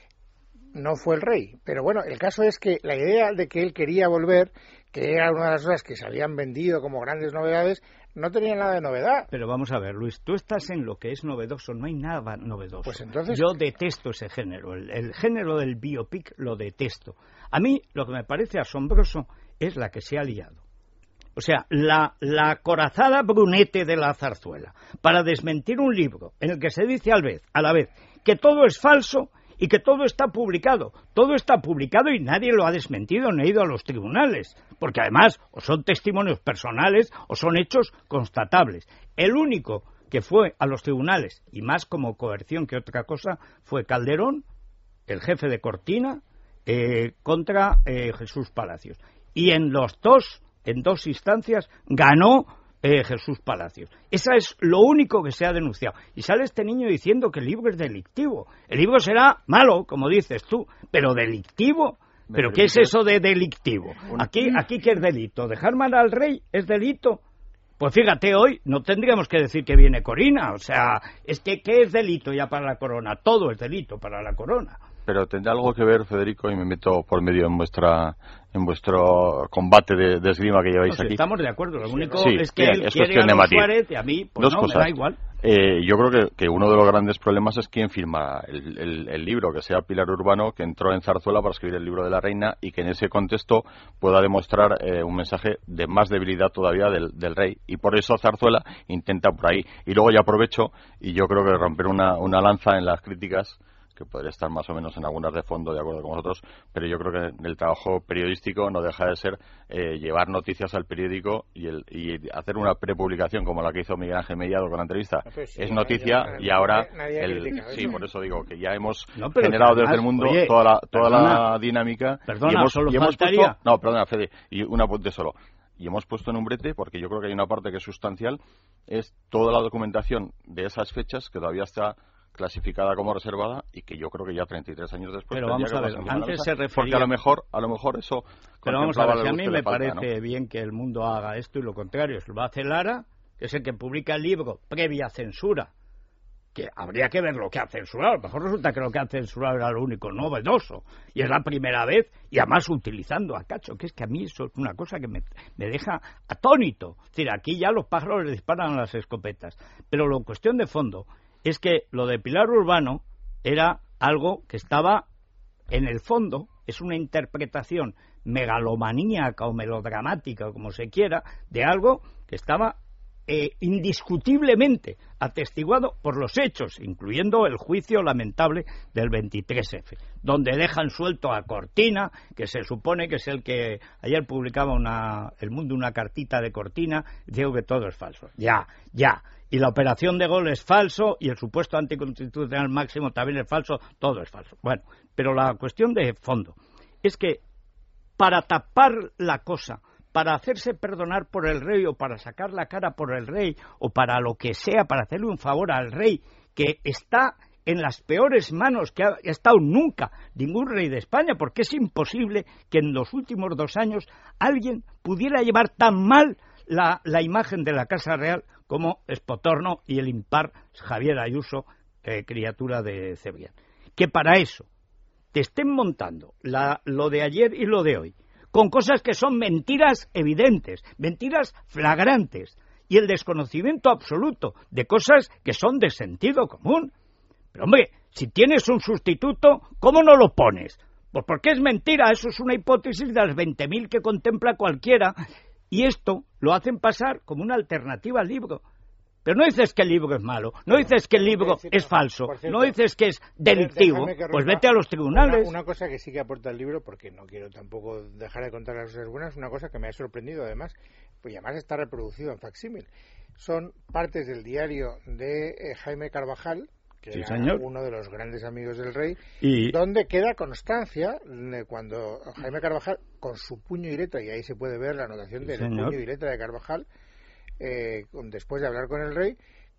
No fue el rey. Pero bueno, el caso es que la idea de que él quería volver, que era una de las cosas que se habían vendido como grandes novedades, no tenía nada de novedad. Pero vamos a ver, Luis, tú estás en lo que es novedoso, no hay nada novedoso. Pues entonces... Yo detesto ese género, el, el género del biopic lo detesto. A mí lo que me parece asombroso es la que se ha liado. O sea, la, la acorazada Brunete de la zarzuela, para desmentir un libro en el que se dice a la vez, a la vez que todo es falso y que todo está publicado. Todo está publicado y nadie lo ha desmentido ni ha ido a los tribunales, porque además o son testimonios personales o son hechos constatables. El único que fue a los tribunales, y más como coerción que otra cosa, fue Calderón, el jefe de Cortina, eh, contra eh, Jesús Palacios. Y en los dos, en dos instancias, ganó Eh, Jesús Palacios. Esa es lo único que se ha denunciado. Y sale este niño diciendo que el libro es delictivo. El libro será malo, como dices tú, pero delictivo. ¿Pero qué es eso de delictivo? Aquí, aquí ¿qué es delito? ¿Dejar mal al rey es delito? Pues fíjate, hoy no tendríamos que decir que viene Corina. O sea, es que ¿qué es delito ya para la corona? Todo es delito para la corona. Pero tendrá algo que ver, Federico, y me meto por medio en vuestra en vuestro combate de, de esgrima que lleváis no, sí, aquí. Estamos de acuerdo, lo único sí, es que él es quiere a los Suárez y a mí, pues Dos no, cosas. me da igual. Eh, yo creo que, que uno de los grandes problemas es quién firma el, el, el libro, que sea Pilar Urbano, que entró en Zarzuela para escribir el libro de la reina y que en ese contexto pueda demostrar eh, un mensaje de más debilidad todavía del, del rey. Y por eso Zarzuela intenta por ahí. Y luego ya aprovecho, y yo creo que romper una, una lanza en las críticas, que podría estar más o menos en algunas de fondo de acuerdo con vosotros, pero yo creo que el trabajo periodístico no deja de ser eh, llevar noticias al periódico y, el, y hacer una prepublicación como la que hizo Miguel Ángel Mellado con la entrevista. No, pues sí, es noticia nadie, y ahora nadie, nadie el, critica, sí, por eso digo que ya hemos no, generado además, desde el mundo oye, toda la toda perdona, la dinámica perdona, y hemos, solo y hemos faltaría... puesto, no, perdona Fede, y un apunte solo. Y hemos puesto en un brete, porque yo creo que hay una parte que es sustancial, es toda la documentación de esas fechas que todavía está clasificada como reservada y que yo creo que ya treinta y tres años después pero vamos a ver, antes se refería porque a lo mejor a lo mejor eso pero vamos a ver, si a mí me falta, parece ¿no? bien que el mundo haga esto y lo contrario, se lo hace Lara, que es el que publica el libro previa censura, que habría que ver lo que ha censurado. A lo mejor resulta que lo que ha censurado era lo único novedoso y es la primera vez y además utilizando a Cacho, que es que a mí eso es una cosa que me, me deja atónito. Es decir, aquí ya los pájaros le disparan a las escopetas, pero la cuestión de fondo es que lo de Pilar Urbano era algo que estaba en el fondo, es una interpretación megalomaníaca o melodramática, o como se quiera, de algo que estaba eh, indiscutiblemente atestiguado por los hechos, incluyendo el juicio lamentable del veintitrés efe, donde dejan suelto a Cortina, que se supone que es el que ayer publicaba una, El Mundo una cartita de Cortina, digo que todo es falso. Ya, ya. Y la operación de Gol es falso, y el supuesto anticonstitucional máximo también es falso, todo es falso. Bueno, pero la cuestión de fondo es que para tapar la cosa, para hacerse perdonar por el rey, o para sacar la cara por el rey, o para lo que sea, para hacerle un favor al rey, que está en las peores manos que ha estado nunca ningún rey de España, porque es imposible que en los últimos dos años alguien pudiera llevar tan mal la, la imagen de la Casa Real como Espotorno y el impar Javier Ayuso, eh, criatura de Cebrián. Que para eso te estén montando la, lo de ayer y lo de hoy, con cosas que son mentiras evidentes, mentiras flagrantes, y el desconocimiento absoluto de cosas que son de sentido común. Pero hombre, si tienes un sustituto, ¿cómo no lo pones? Pues porque es mentira, eso es una hipótesis de las veinte mil que contempla cualquiera. Y esto lo hacen pasar como una alternativa al libro. Pero no dices que el libro es malo, no dices que el libro es falso, no dices que es delictivo, pues vete a los tribunales. Una, una cosa que sí que aporta el libro, porque no quiero tampoco dejar de contar las cosas buenas, una cosa que me ha sorprendido además, pues además está reproducido en facsímil. Son partes del diario de eh, Jaime Carvajal, que sí, era señor. uno de los grandes amigos del rey, y... donde queda constancia de cuando Jaime Carvajal, con su puño y letra, y ahí se puede ver la anotación sí, del señor. puño y letra de Carvajal, eh, después de hablar con el rey,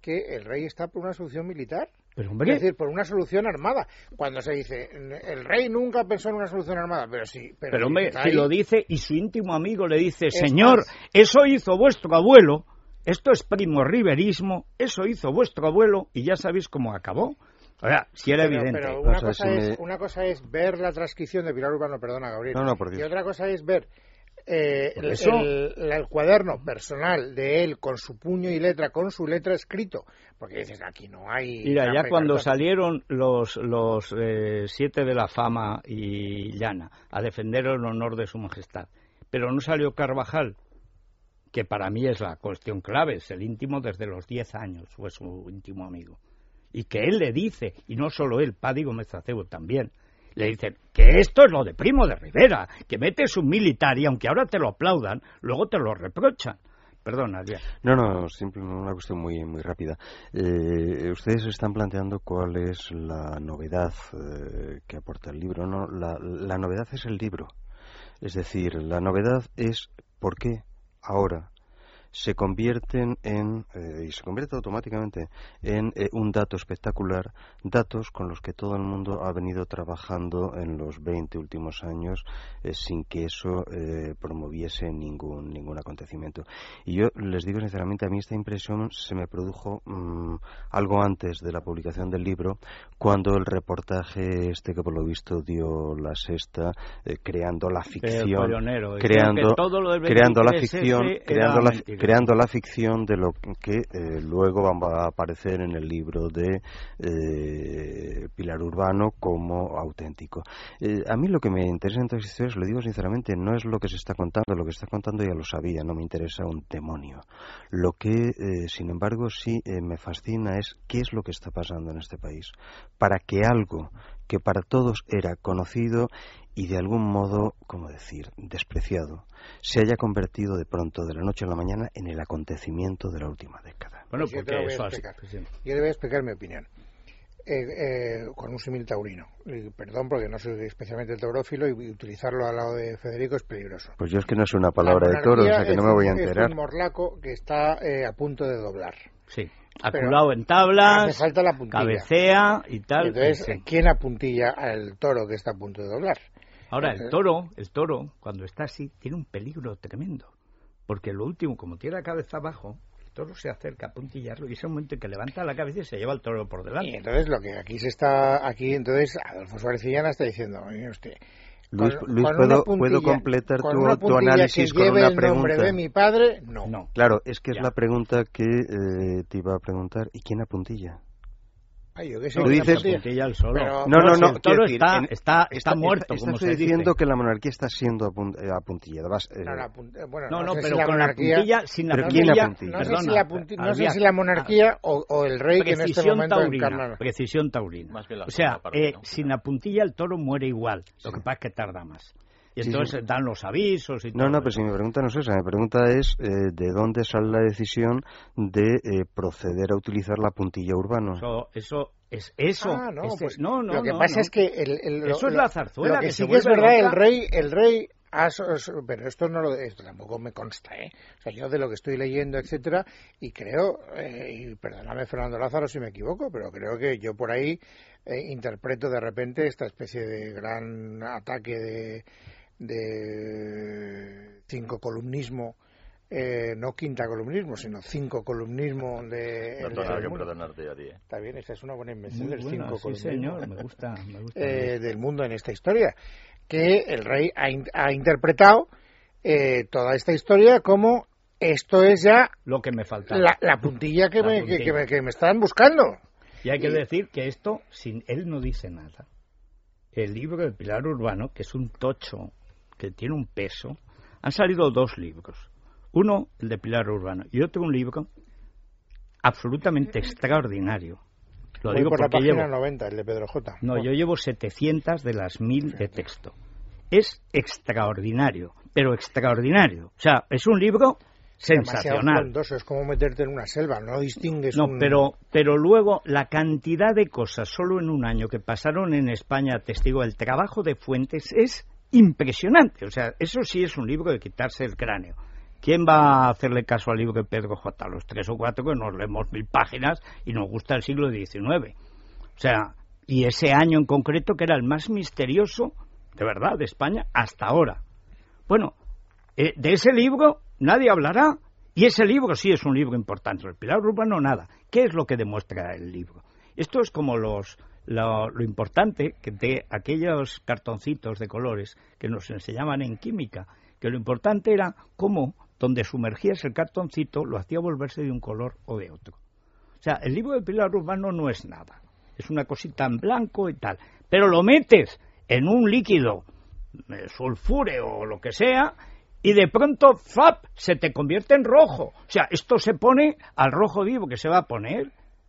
que el rey está por una solución militar. Pero, hombre, es decir, por una solución armada. Cuando se dice, el rey nunca pensó en una solución armada, pero sí. Pero, pero hombre, si lo dice y su íntimo amigo le dice, es señor, más, eso hizo vuestro abuelo, esto es primo riverismo, eso hizo vuestro abuelo y ya sabéis cómo acabó. O sea, si era pero, evidente. Pero una, o sea, cosa si es, me... una cosa es ver la transcripción de Pilar Urbano, perdona, Gabriel, no, no, porque... y otra cosa es ver eh, el, eso... el, el, el cuaderno personal de él con su puño y letra, con su letra escrito, porque dices, aquí no hay... Mira, ya cuando cartón. salieron los, los eh, siete de la fama y Llana a defender el honor de su majestad, pero no salió Carvajal, que para mí es la cuestión clave, es el íntimo desde los diez años, fue su íntimo amigo. Y que él le dice, y no solo él, Paddy Gómez Acebo también, le dicen que esto es lo de Primo de Rivera, que metes un militar y aunque ahora te lo aplaudan, luego te lo reprochan. Perdona, Adrián. No, no, simplemente una cuestión muy muy rápida. Eh, ustedes están planteando cuál es la novedad eh, que aporta el libro. No, la, la novedad es el libro. Es decir, la novedad es por qué ahora se convierten en, eh, y se convierte automáticamente en eh, un dato espectacular, datos con los que todo el mundo ha venido trabajando en los veinte últimos años eh, sin que eso eh, promoviese ningún ningún acontecimiento. Y yo les digo sinceramente, a mí esta impresión se me produjo mmm, algo antes de la publicación del libro, cuando el reportaje este que por lo visto dio La Sexta, eh, creando la ficción, creando, creando la ficción, creando la creando la ficción de lo que eh, luego va a aparecer en el libro de eh, Pilar Urbano como auténtico. Eh, a mí lo que me interesa en todas estas historias, lo digo sinceramente, no es lo que se está contando, lo que se está contando ya lo sabía, no me interesa un demonio. Lo que, eh, sin embargo, sí eh, me fascina es qué es lo que está pasando en este país, para que algo que para todos era conocido y de algún modo, como decir, despreciado, se haya convertido de pronto, de la noche a la mañana, en el acontecimiento de la última década. Bueno, pues porque yo, eso así, sí. yo le voy a explicar mi opinión. Eh, eh, con un símil taurino. Y, perdón, porque no soy especialmente taurófilo y utilizarlo al lado de Federico es peligroso. Pues yo es que no es una palabra de toro, o sea que no me voy a enterar. Es un morlaco que está eh, a punto de doblar. Sí. Aculado en tablas, hace falta la puntilla. Cabecea y tal. Entonces, sí. ¿quién apuntilla al toro que está a punto de doblar? Ahora, el toro, el toro, cuando está así, tiene un peligro tremendo. Porque lo último, como tiene la cabeza abajo, el toro se acerca a puntillarlo y es un momento en que levanta la cabeza y se lleva el toro por delante. Y entonces, lo que aquí se está, aquí entonces, Adolfo Suárez Illana está diciendo, mire usted, Luis, con, Luis con ¿puedo, puntilla, ¿puedo completar tu, tu análisis que con lleve una el nombre pregunta? de mi padre? No. no. Claro, es que es ya. la pregunta que eh, te iba a preguntar. ¿Y quién apuntilla? Ay, yo qué sé, tú dices puntilla el solo. Pero, no, no, no. El toro decir, está, en, está, está, está muerto, está, como estás se diciendo dice. que la monarquía está siendo apunt, eh, apuntillada. Vas, eh, no, la punt bueno, no, no, no sé pero si la con monarquía, la puntilla, sin la ¿pero puntilla, quién apuntilla? No, perdona, sé si la, punti no sé si la ah, monarquía o, o el rey que en este momento taurina, encarna. Precisión taurina. Más que la o sea, parte, eh, ¿no? sin la puntilla el toro muere igual. Sí. Lo que pasa es que tarda más. Y Sí, entonces sí. dan los avisos y No, todo no, eso. pero si mi pregunta no es esa. Mi pregunta es eh, ¿de dónde sale la decisión de eh, proceder a utilizar la puntilla Urbano? Eso, eso es eso. Ah, no, ese, pues no, no, lo que no, pasa no. es que el, el, lo, eso es lo, la zarzuela lo que, que sí se que es vuelve verdad, loca. el rey, el rey ha, pero esto no lo, esto tampoco me consta, ¿eh? O sea, yo de lo que estoy leyendo, etcétera, y creo, eh, y perdóname Fernando Lázaro si me equivoco, pero creo que yo por ahí eh, interpreto de repente esta especie de gran ataque de de cinco columnismo, eh, no quinta columnismo, sino cinco columnismo de... No tengo nada que perdonarte a ti, ¿eh? Está bien, esta es una buena invención Muy del buena, cinco sí, columnismo. señor, me gusta, me gusta. Eh, del mundo en esta historia, que el rey ha, in ha interpretado eh, toda esta historia como esto es ya lo que me faltaba. La, la puntilla, que, la me, puntilla. Que, que, me, que me están buscando. Y hay que y... decir que esto, sin él no dice nada. El libro de Pilar Urbano, que es un tocho, que tiene un peso, han salido dos libros. Uno, el de Pilar Urbano, y otro un libro absolutamente extraordinario. Lo Voy digo por la porque página llevo... noventa, el de Pedro J. No, yo llevo setecientas de las mil de texto. Es extraordinario, pero extraordinario. O sea, es un libro sensacional. Demasiado frondoso, es como meterte en una selva, no distingues No, un... pero, pero luego la cantidad de cosas solo en un año que pasaron en España, testigo del trabajo de Fuentes, es impresionante. O sea, eso sí es un libro de quitarse el cráneo. ¿quién va a hacerle caso al libro de Pedro J? Los tres o cuatro que nos leemos mil páginas y nos gusta el siglo diecinueve. O sea, y ese año en concreto que era el más misterioso, de verdad, de España hasta ahora. Bueno, eh, de ese libro nadie hablará, y ese libro sí es un libro importante. El Pilar Urbano, nada. ¿Qué es lo que demuestra el libro? Esto es como los lo, lo importante que de aquellos cartoncitos de colores que nos enseñaban en química, que lo importante era cómo, donde sumergías el cartoncito, lo hacía volverse de un color o de otro. O sea, el libro de Pilar Urbano no es nada. Es una cosita en blanco y tal. Pero lo metes en un líquido, eh, sulfúreo o lo que sea, y de pronto, ¡fap!, se te convierte en rojo. O sea, esto se pone al rojo vivo que se va a poner.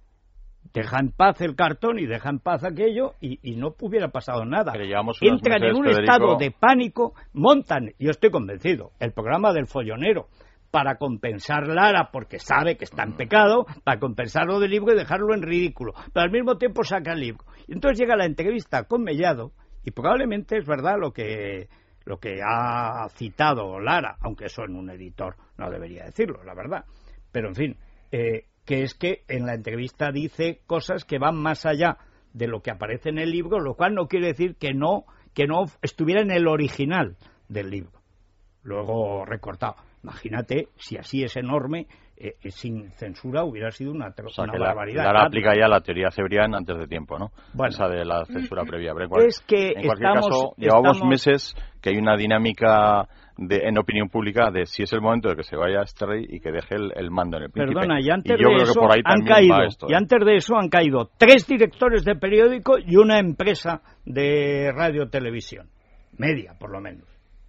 Deja en paz el cartón y deja en paz aquello y, y no hubiera pasado nada. Entran en un Federico... estado de pánico, montan, yo estoy convencido, el programa del follonero para compensar Lara, porque sabe que está en pecado, para compensarlo del libro y dejarlo en ridículo. Pero al mismo tiempo saca el libro. Y entonces llega la entrevista con Mellado y probablemente es verdad lo que, lo que ha citado Lara, aunque eso en un editor no debería decirlo, la verdad. Pero en fin... Eh, que es que en la entrevista dice cosas que van más allá de lo que aparece en el libro, lo cual no quiere decir que no, que no estuviera en el original del libro. Luego recortado. Imagínate, si así es enorme, eh, sin censura hubiera sido una, o sea, una barbaridad. Lara aplica ya la teoría Cebrián antes de tiempo, ¿no? Bueno, esa de la censura previa. Pero en cual, es que en cualquier estamos, caso, llevamos estamos... meses que hay una dinámica... De, en opinión pública de si es el momento de que se vaya este rey y que deje el, el mando en el príncipe. Perdona, y antes y yo de creo eso que por ahí han también caído, va esto, ¿eh? y antes de eso han caído tres directores de periódico y una empresa de radio televisión, media por lo menos.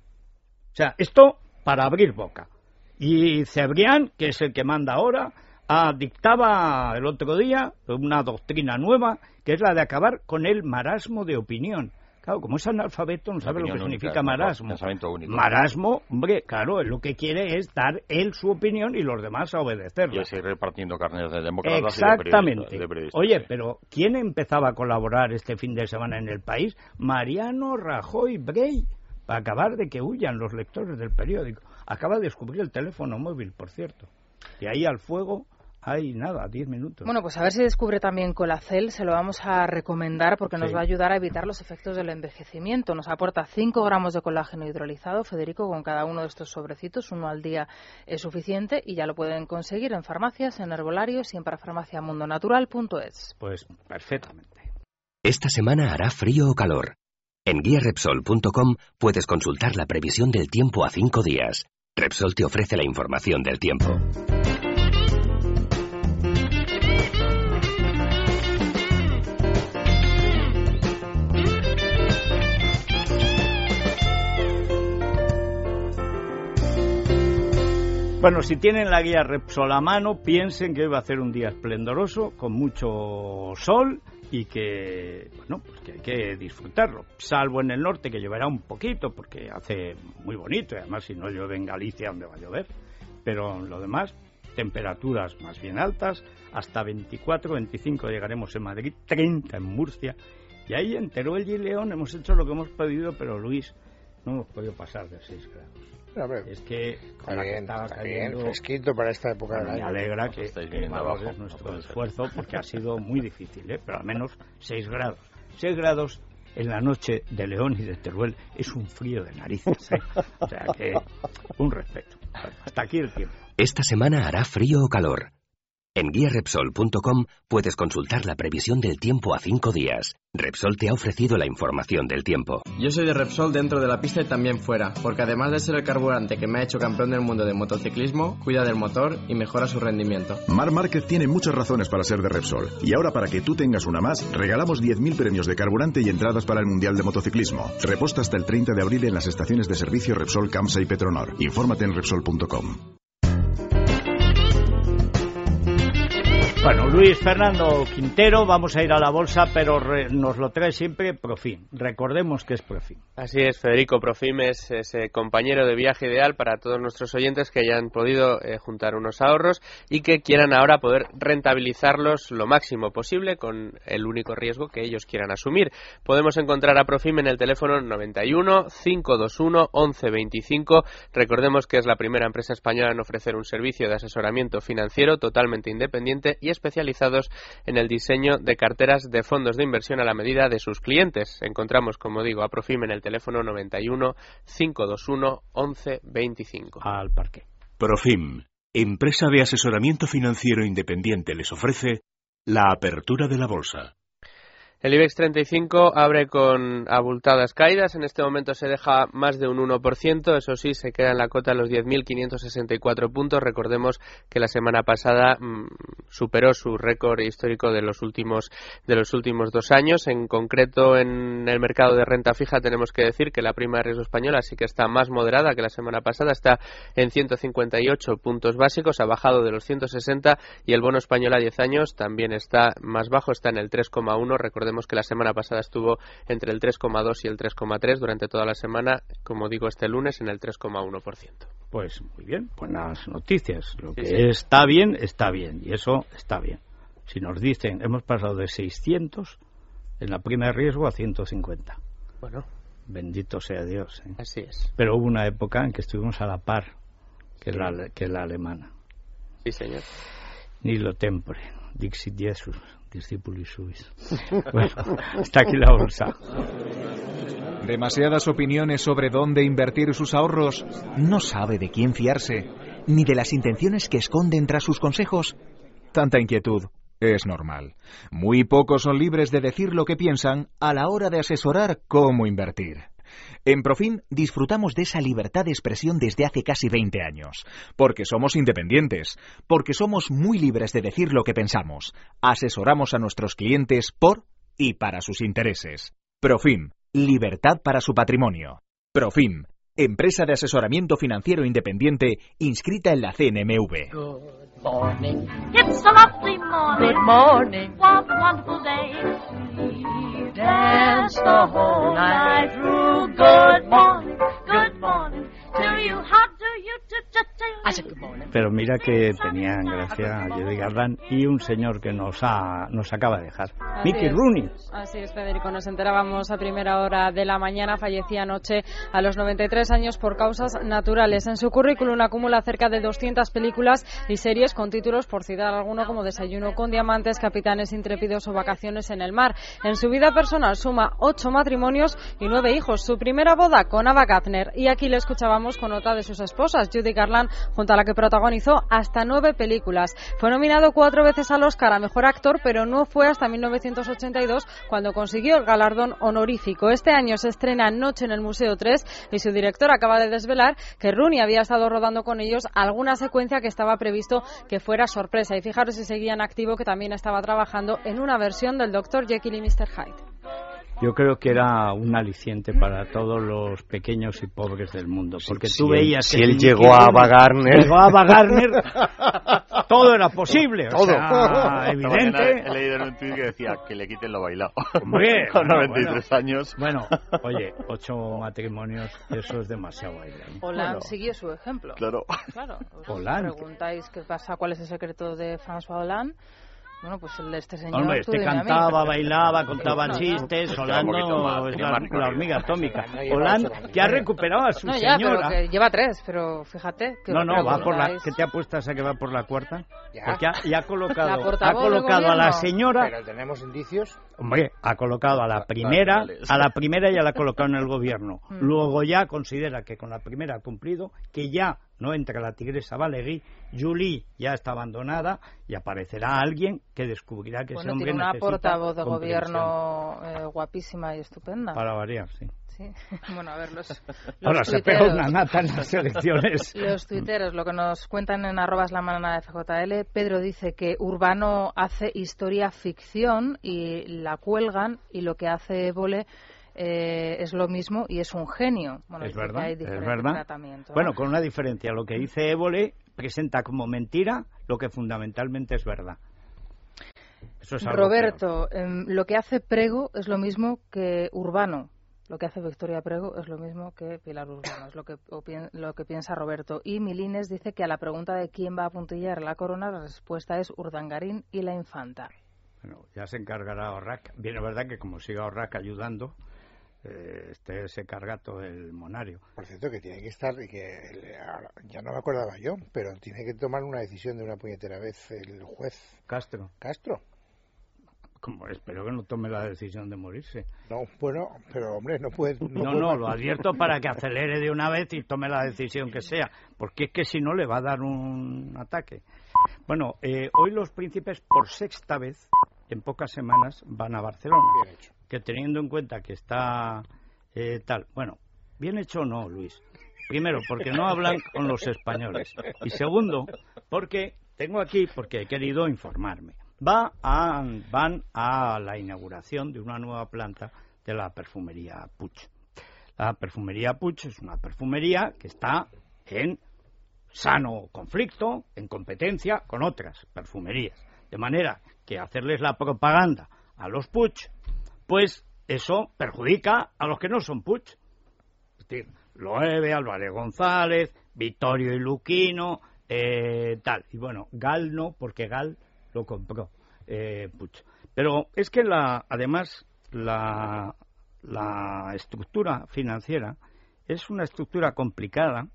O sea, esto para abrir boca. Y Cebrián, que es el que manda ahora, ah, dictaba el otro día una doctrina nueva, que es la de acabar con el marasmo de opinión. Claro, como es analfabeto, no sabe lo que significa marasmo. Marasmo, hombre, claro, lo que quiere es dar él su opinión y los demás a obedecerla. Y seguir repartiendo carnes de demócratas. Exactamente. Y de periodistas, Oye, sí. Pero ¿quién empezaba a colaborar este fin de semana en el país? Mariano Rajoy Brey, para acabar de que huyan los lectores del periódico. Acaba de descubrir el teléfono móvil, por cierto. Y ahí al fuego... Hay nada, diez minutos. Bueno, pues a ver si descubre también Colacel, se lo vamos a recomendar porque nos sí. va a ayudar a evitar los efectos del envejecimiento. Nos aporta cinco gramos de colágeno hidrolizado, Federico, con cada uno de estos sobrecitos, uno al día es suficiente y ya lo pueden conseguir en farmacias, en herbolarios y en parafarmaciamundonatural punto es. Pues perfectamente. Esta semana hará frío o calor. En guía repsol punto com puedes consultar la previsión del tiempo a cinco días. Repsol te ofrece la información del tiempo. Bueno, si tienen la guía Repsol a mano, piensen que hoy va a ser un día esplendoroso, con mucho sol y que, bueno, pues que hay que disfrutarlo. Salvo en el norte, que lloverá un poquito, porque hace muy bonito, y además si no llueve en Galicia, ¿dónde va a llover? Pero lo demás, temperaturas más bien altas, hasta veinticuatro, veinticinco llegaremos en Madrid, treinta en Murcia, y ahí en Teruel y León hemos hecho lo que hemos pedido, pero Luis, no hemos podido pasar de seis grados. Hombre, es que con está la bien, que estaba está cayendo, bien, fresquito para esta época del me año. alegra que, estáis que viniendo valores abajo, nuestro no esfuerzo porque ha sido muy difícil, ¿eh? Pero al menos seis grados. seis grados en la noche de León y de Teruel es un frío de narices, ¿eh? O sea que un respeto. Bueno, hasta aquí el tiempo. Esta semana hará frío o calor. En guía repsol punto com puedes consultar la previsión del tiempo a cinco días. Repsol te ha ofrecido la información del tiempo. Yo soy de Repsol dentro de la pista y también fuera, porque además de ser el carburante que me ha hecho campeón del mundo de motociclismo, cuida del motor y mejora su rendimiento. Marc Márquez tiene muchas razones para ser de Repsol. Y ahora, para que tú tengas una más, regalamos diez mil premios de carburante y entradas para el Mundial de Motociclismo. Reposta hasta el treinta de abril en las estaciones de servicio Repsol, Camsa y Petronor. Infórmate en repsol punto com. Bueno, Luis Fernando Quintero, vamos a ir a la bolsa, pero re, nos lo trae siempre Profim. Recordemos que es Profim. Así es, Federico. Profim es ese compañero de viaje ideal para todos nuestros oyentes que hayan podido eh, juntar unos ahorros y que quieran ahora poder rentabilizarlos lo máximo posible con el único riesgo que ellos quieran asumir. Podemos encontrar a Profim en el teléfono noventa y uno, cinco dos uno, once veinticinco. Recordemos que es la primera empresa española en ofrecer un servicio de asesoramiento financiero totalmente independiente y especializados en el diseño de carteras de fondos de inversión a la medida de sus clientes. Encontramos, como digo, a Profim en el teléfono noventa y uno, cinco dos uno, once veinticinco. Al parque. Profim, empresa de asesoramiento financiero independiente, les ofrece la apertura de la bolsa. El IBEX treinta y cinco abre con abultadas caídas, en este momento se deja más de un uno por ciento, eso sí, se queda en la cota de los diez mil quinientos sesenta y cuatro puntos. Recordemos que la semana pasada mmm, superó su récord histórico de los últimos de los últimos dos años. En concreto, en el mercado de renta fija tenemos que decir que la prima de riesgo española sí que está más moderada que la semana pasada, está en ciento cincuenta y ocho puntos básicos, ha bajado de los ciento sesenta, y el bono español a diez años también está más bajo, está en el tres coma uno. Recordemos que la semana pasada estuvo entre el tres coma dos y el tres coma tres, durante toda la semana, como digo, este lunes en el tres coma uno por ciento. Pues muy bien, buenas noticias. Lo sí, que sí. está bien, está bien, y eso está bien. Si nos dicen, hemos pasado de seiscientos en la prima de riesgo a ciento cincuenta. Bueno. Bendito sea Dios. ¿eh? Así es. Pero hubo una época en que estuvimos a la par que, sí. la, que la alemana. Sí, señor. Nilo tempore, dixit Jesus, discípulos suis. Bueno, está aquí la bolsa. Demasiadas opiniones sobre dónde invertir sus ahorros. No sabe de quién fiarse, ni de las intenciones que esconden tras sus consejos. Tanta inquietud es normal. Muy pocos son libres de decir lo que piensan a la hora de asesorar cómo invertir. En Profim disfrutamos de esa libertad de expresión desde hace casi veinte años, porque somos independientes, porque somos muy libres de decir lo que pensamos. Asesoramos a nuestros clientes por y para sus intereses. Profim, libertad para su patrimonio. Profim, empresa de asesoramiento financiero independiente inscrita en la C N M V. Good morning. It's a lovely morning. Good morning. What a wonderful day. We dance the whole night through. Good morning. Good morning. Do you, how do you do, do, do. I said good morning. Pero mira que tenían gracia Judy Garland y un señor que nos ha nos acaba de dejar, Así Mickey es. Rooney. Así es, Federico, nos enterábamos a primera hora de la mañana, fallecía anoche a los noventa y tres años por causas naturales. En su currículum acumula cerca de doscientas películas y series con títulos, por citar alguno, como Desayuno con diamantes, Capitanes intrépidos o Vacaciones en el mar. En su vida personal suma ocho matrimonios y nueve hijos. Su primera boda con Ava Gardner, y aquí le escuchábamos con otra de sus esposas, Judy Garland, junto a la que protagonizó hasta nueve películas. Fue nominado cuatro veces al Oscar a Mejor Actor, pero no fue hasta mil novecientos ochenta y dos cuando consiguió el galardón honorífico. Este año se estrena Noche en el Museo tres y su director acaba de desvelar que Rooney había estado rodando con ellos alguna secuencia que estaba previsto que fuera sorpresa. Y fijaros si seguía en activo que también estaba trabajando en una versión del doctor Jekyll y mister Hyde. Yo creo que era un aliciente para todos los pequeños y pobres del mundo, porque Sí, tú si veías él, que si él llegó a Ava Gardner, llegó a Ava Gardner, todo era posible, Todo. o sea, evidente. He leído en un tuit que decía que le quiten lo bailado. Hombre, Con bueno, noventa y tres bueno. años. Bueno, oye, ocho matrimonios, eso es demasiado bailar. Hollande Bueno, siguió su ejemplo. Claro. Claro. Os Hollande. preguntáis qué pasa, cuál es el secreto de François Hollande. Bueno, pues el de este señor. Hombre, tú este dime a mí. cantaba, bailaba, contaba No, no. chistes, Este Hollande un poquito más, es tenía la, más la recorrido. hormiga atómica. No lleva Hollande, ocho que ha recuperado a su No, ya, señora. pero que lleva tres, pero fíjate. Que No, no, va por la. preguntáis- ¿Qué te apuestas a que va por la cuarta? Ya. Porque ha, ya ha La colocado, ha portavoz del colocado a la gobierno. señora. Pero tenemos indicios. Hombre, ha colocado a la primera, Vale. a la primera ya la ha colocado en el gobierno. Mm. Luego ya considera que con la primera ha cumplido, que ya no entra la tigresa Valéry, Julie ya está abandonada y aparecerá alguien que descubrirá que ese Bueno, hombre tiene una necesita portavoz de comprensión. gobierno eh, guapísima y estupenda. Para variar, sí. Sí. Bueno, a ver, los, los Ahora se pega tuiteros- una nata en las elecciones. Los tuiteros, lo que nos cuentan en arrobas la manana de F J L, Pedro dice que Urbano hace historia ficción y la cuelgan, y lo que hace Évole eh, es lo mismo y es un genio. Bueno, Es dice que verdad, hay es diferente verdad. tratamiento, ¿no? Bueno, con una diferencia. Lo que dice Évole presenta como mentira lo que fundamentalmente es verdad. Eso es algo Roberto, eh, lo que hace Prego es lo mismo que Urbano. Lo que hace Victoria Prego es lo mismo que Pilar Urbano, es lo que, lo que piensa Roberto. Y Milines dice que a la pregunta de quién va a puntillar la corona, la respuesta es Urdangarín y la infanta. Bueno, ya se encargará Orrac. Bien, es verdad que como siga Orrac ayudando, eh, este se carga todo el monario. Por cierto, que tiene que estar, y que ya no me acordaba yo, pero tiene que tomar una decisión de una puñetera vez el juez Castro. Castro. Como espero que no tome la decisión de morirse. No, bueno, pero hombre, no puede... No, No, no, puede... lo advierto para que acelere de una vez y tome la decisión que sea, porque es que si no le va a dar un ataque. Bueno, eh, hoy los príncipes por sexta vez en pocas semanas van a Barcelona. Bien hecho. Que teniendo en cuenta que está eh, tal, bueno, bien hecho o no, Luis. Primero, porque no hablan con los españoles. Y segundo, porque tengo aquí, porque he querido informarme. Va a, van a la inauguración de una nueva planta de la perfumería Puig. La perfumería Puig es una perfumería que está en sano conflicto, en competencia con otras perfumerías. De manera que hacerles la propaganda a los Puig, pues eso perjudica a los que no son Puig. Es decir, Loewe, Álvarez González, Vittorio y Luquino, eh, tal. Y bueno, Gal no, porque Gal lo compró eh, Puig. Pero es que la, además la, la estructura financiera es una estructura complicada.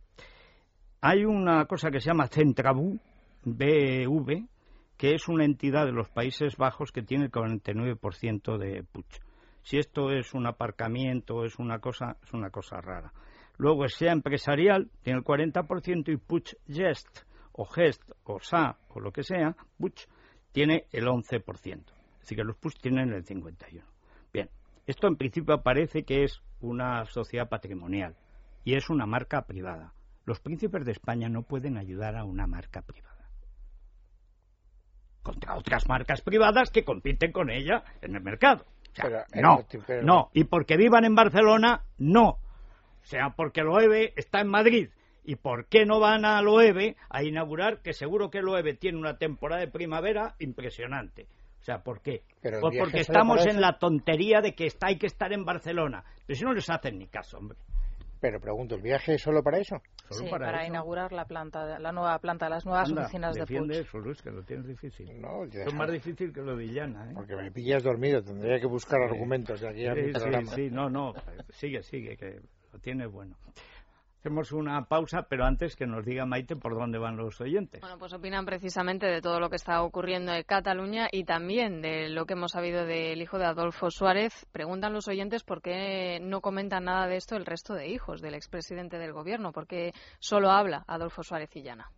Hay una cosa que se llama Centrabú B V, que es una entidad de los Países Bajos que tiene el cuarenta y nueve por ciento de Puig. Si esto es un aparcamiento, es una cosa, es una cosa rara. Luego, sea empresarial, tiene el cuarenta por ciento y Puig Gest, o Gest, o S A, o lo que sea, Puig, tiene el once por ciento. Es decir, que los Puig tienen el cincuenta y uno por ciento. Bien, esto en principio parece que es una sociedad patrimonial y es una marca privada. Los príncipes de España no pueden ayudar a una marca privada contra otras marcas privadas que compiten con ella en el mercado. O sea, pero, no, pero, no. Y porque vivan en Barcelona, no. O sea, porque Loewe está en Madrid. ¿Y por qué no van a Loewe a inaugurar? Que seguro que Loewe tiene una temporada de primavera impresionante. O sea, ¿por qué? Pero Pues porque estamos en la tontería de que está, hay que estar en Barcelona. Pero si no les hacen ni caso, hombre. Pero pregunto, ¿el viaje es solo para eso? Sí, para, para eso. inaugurar la planta, la nueva planta, las nuevas Anda, oficinas de Puig. defiende eso, Luis, que lo tienes difícil. No, eso es más difícil que lo de Illana, ¿eh? Porque me pillas dormido, tendría que buscar sí. argumentos de aquí a sí, mi programa. Sí, sí, no, no, sigue, sigue, que lo tiene bueno. Hacemos una pausa, pero antes que nos diga Maite por dónde van los oyentes. Bueno, pues opinan precisamente de todo lo que está ocurriendo en Cataluña y también de lo que hemos sabido del hijo de Adolfo Suárez. Preguntan los oyentes por qué no comentan nada de esto el resto de hijos del expresidente del gobierno, porque solo habla Adolfo Suárez Illana.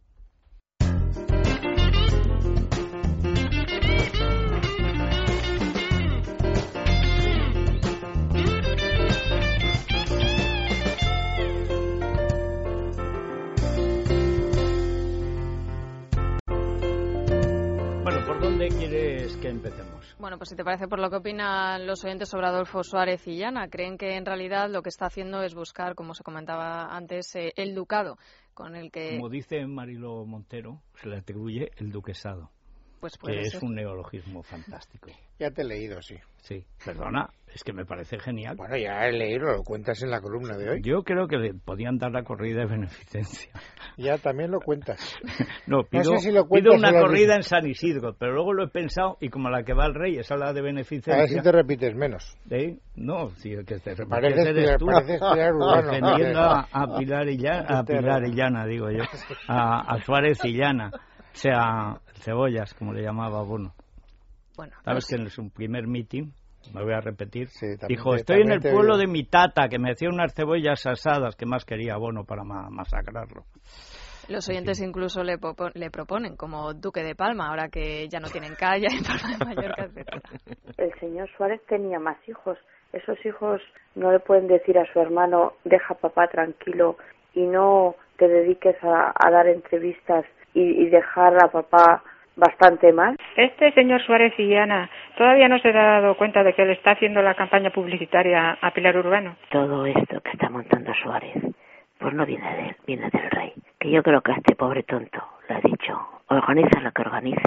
¿Dónde quieres que empecemos? Bueno, pues si te parece por lo que opinan los oyentes sobre Adolfo Suárez Illana, creen que en realidad lo que está haciendo es buscar, como se comentaba antes, eh, el ducado, con el que... Como dice Marilo Montero, se le atribuye el duquesado, pues que ser. es un neologismo fantástico. Ya te he leído, sí. Sí, perdona, es que me parece genial. Bueno, ya he leído, lo cuentas en la columna de hoy. Yo creo que le podían dar la corrida de beneficencia. Ya también lo cuentas. No, pido, no sé si lo pido una corrida dices. en San Isidro, pero luego lo he pensado y como la que va el rey es la de beneficencia. A ver si te repites menos. ¿Sí? No, sí, que te repites pareces eres tú, pareces Pilar Urbano. defendiendo a, a Pilar Illana, a Pilar Illana, digo yo, a, a Suárez Illana, o sea, Cebollas, como le llamaba Bono. Bueno, Sabes pues... que en su primer meeting, me voy a repetir, sí, también, dijo, sí, estoy en el pueblo digo. de mi tata, que me hacía unas cebollas asadas, que más quería Bono para ma masacrarlo. Los oyentes sí. incluso le, le proponen como Duque de Palma, ahora que ya no tienen calle en Palma de Mallorca, etcétera. El señor Suárez tenía más hijos. Esos hijos no le pueden decir a su hermano, deja a papá tranquilo y no te dediques a, a dar entrevistas y, y dejar a papá bastante mal. Este señor Suárez Illana todavía no se ha dado cuenta de que le está haciendo la campaña publicitaria a Pilar Urbano. Todo esto que está montando Suárez, pues no viene de él, viene del rey. Que yo creo que a este pobre tonto le ha dicho, organiza lo que organizas,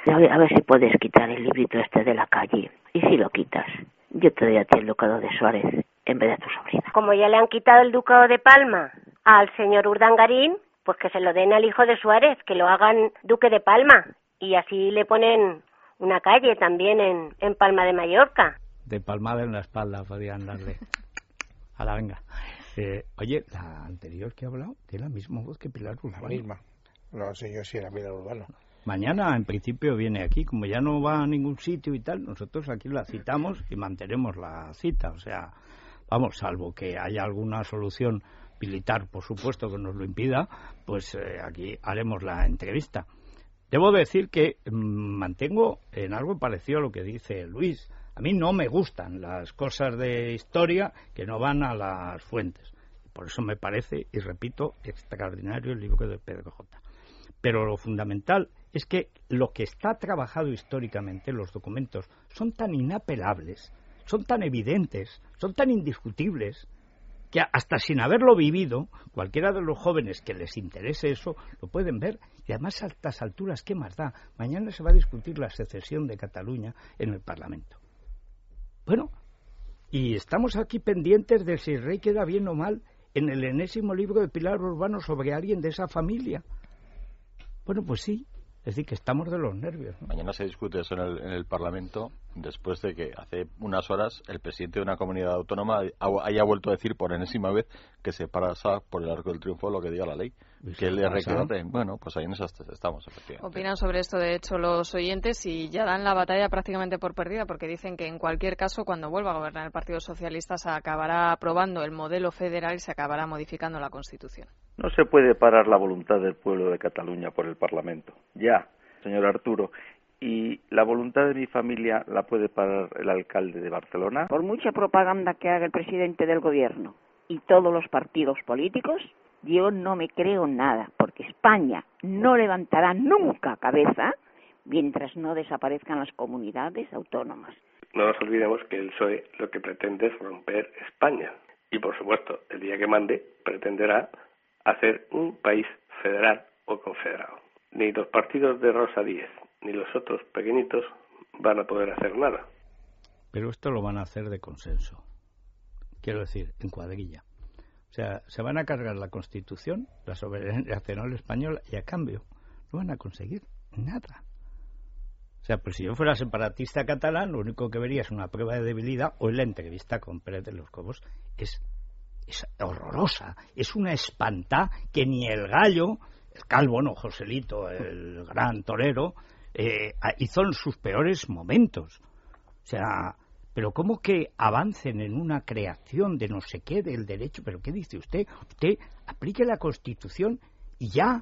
A ver, a ver si puedes quitar el librito este de la calle. Y si lo quitas, yo te doy a ti el ducado de Suárez en vez de a tu sobrina. Como ya le han quitado el ducado de Palma al señor Urdangarín, pues que se lo den al hijo de Suárez, que lo hagan duque de Palma. Y así le ponen una calle también en, en Palma de Mallorca. De palmada en la espalda podrían darle. A la venga. Eh, oye, la anterior que ha hablado tiene la misma voz que Pilar Urbano. La misma. No sé yo si era Pilar Urbano. Mañana, en principio, viene aquí. Como ya no va a ningún sitio y tal, nosotros aquí la citamos y mantenemos la cita. O sea, vamos, salvo que haya alguna solución militar, por supuesto, que nos lo impida, pues eh, aquí haremos la entrevista. Debo decir que mmm, mantengo en algo parecido a lo que dice Luis. A mí no me gustan las cosas de historia que no van a las fuentes. Por eso me parece, y repito, extraordinario el libro de Pedro J. Pero lo fundamental es que lo que está trabajado históricamente, los documentos, son tan inapelables, son tan evidentes, son tan indiscutibles, que hasta sin haberlo vivido, cualquiera de los jóvenes que les interese eso, lo pueden ver. Y además a estas alturas, ¿qué más da? Mañana se va a discutir la secesión de Cataluña en el Parlamento. Bueno, y estamos aquí pendientes de si el rey queda bien o mal en el enésimo libro de Pilar Urbano sobre alguien de esa familia. Bueno, pues sí, es decir, que estamos de los nervios, ¿no? Mañana se discute eso en el, en el Parlamento, después de que hace unas horas el presidente de una comunidad autónoma haya vuelto a decir por enésima vez que se pasa por el arco del triunfo lo que diga la ley. Que el R Q R, bueno, pues ahí en esas estamos, efectivamente. Opinan sobre esto, de hecho, los oyentes y ya dan la batalla prácticamente por perdida, porque dicen que en cualquier caso, cuando vuelva a gobernar el Partido Socialista, se acabará aprobando el modelo federal y se acabará modificando la Constitución. No se puede parar la voluntad del pueblo de Cataluña por el Parlamento. Ya, señor Arturo. ¿Y la voluntad de mi familia la puede parar el alcalde de Barcelona? Por mucha propaganda que haga el presidente del gobierno y todos los partidos políticos, yo no me creo nada, porque España no levantará nunca cabeza mientras no desaparezcan las comunidades autónomas. No nos olvidemos que el P S O E lo que pretende es romper España. Y, por supuesto, el día que mande, pretenderá hacer un país federal o confederado. Ni los partidos de Rosa Díez ni los otros pequeñitos van a poder hacer nada. Pero esto lo van a hacer de consenso. Quiero decir, en cuadrilla. O sea, se van a cargar la Constitución, la soberanía nacional española, y a cambio no van a conseguir nada. O sea, pues si yo fuera separatista catalán, lo único que vería es una prueba de debilidad. Hoy la entrevista con Pérez de los Cobos es, es horrorosa. Es una espantá que ni el gallo, el calvo, no, Joselito, el gran torero, eh, hizo en sus peores momentos. O sea... Pero ¿cómo que avancen en una creación de no sé qué, del derecho? ¿Pero qué dice usted? Usted aplique la Constitución y ya,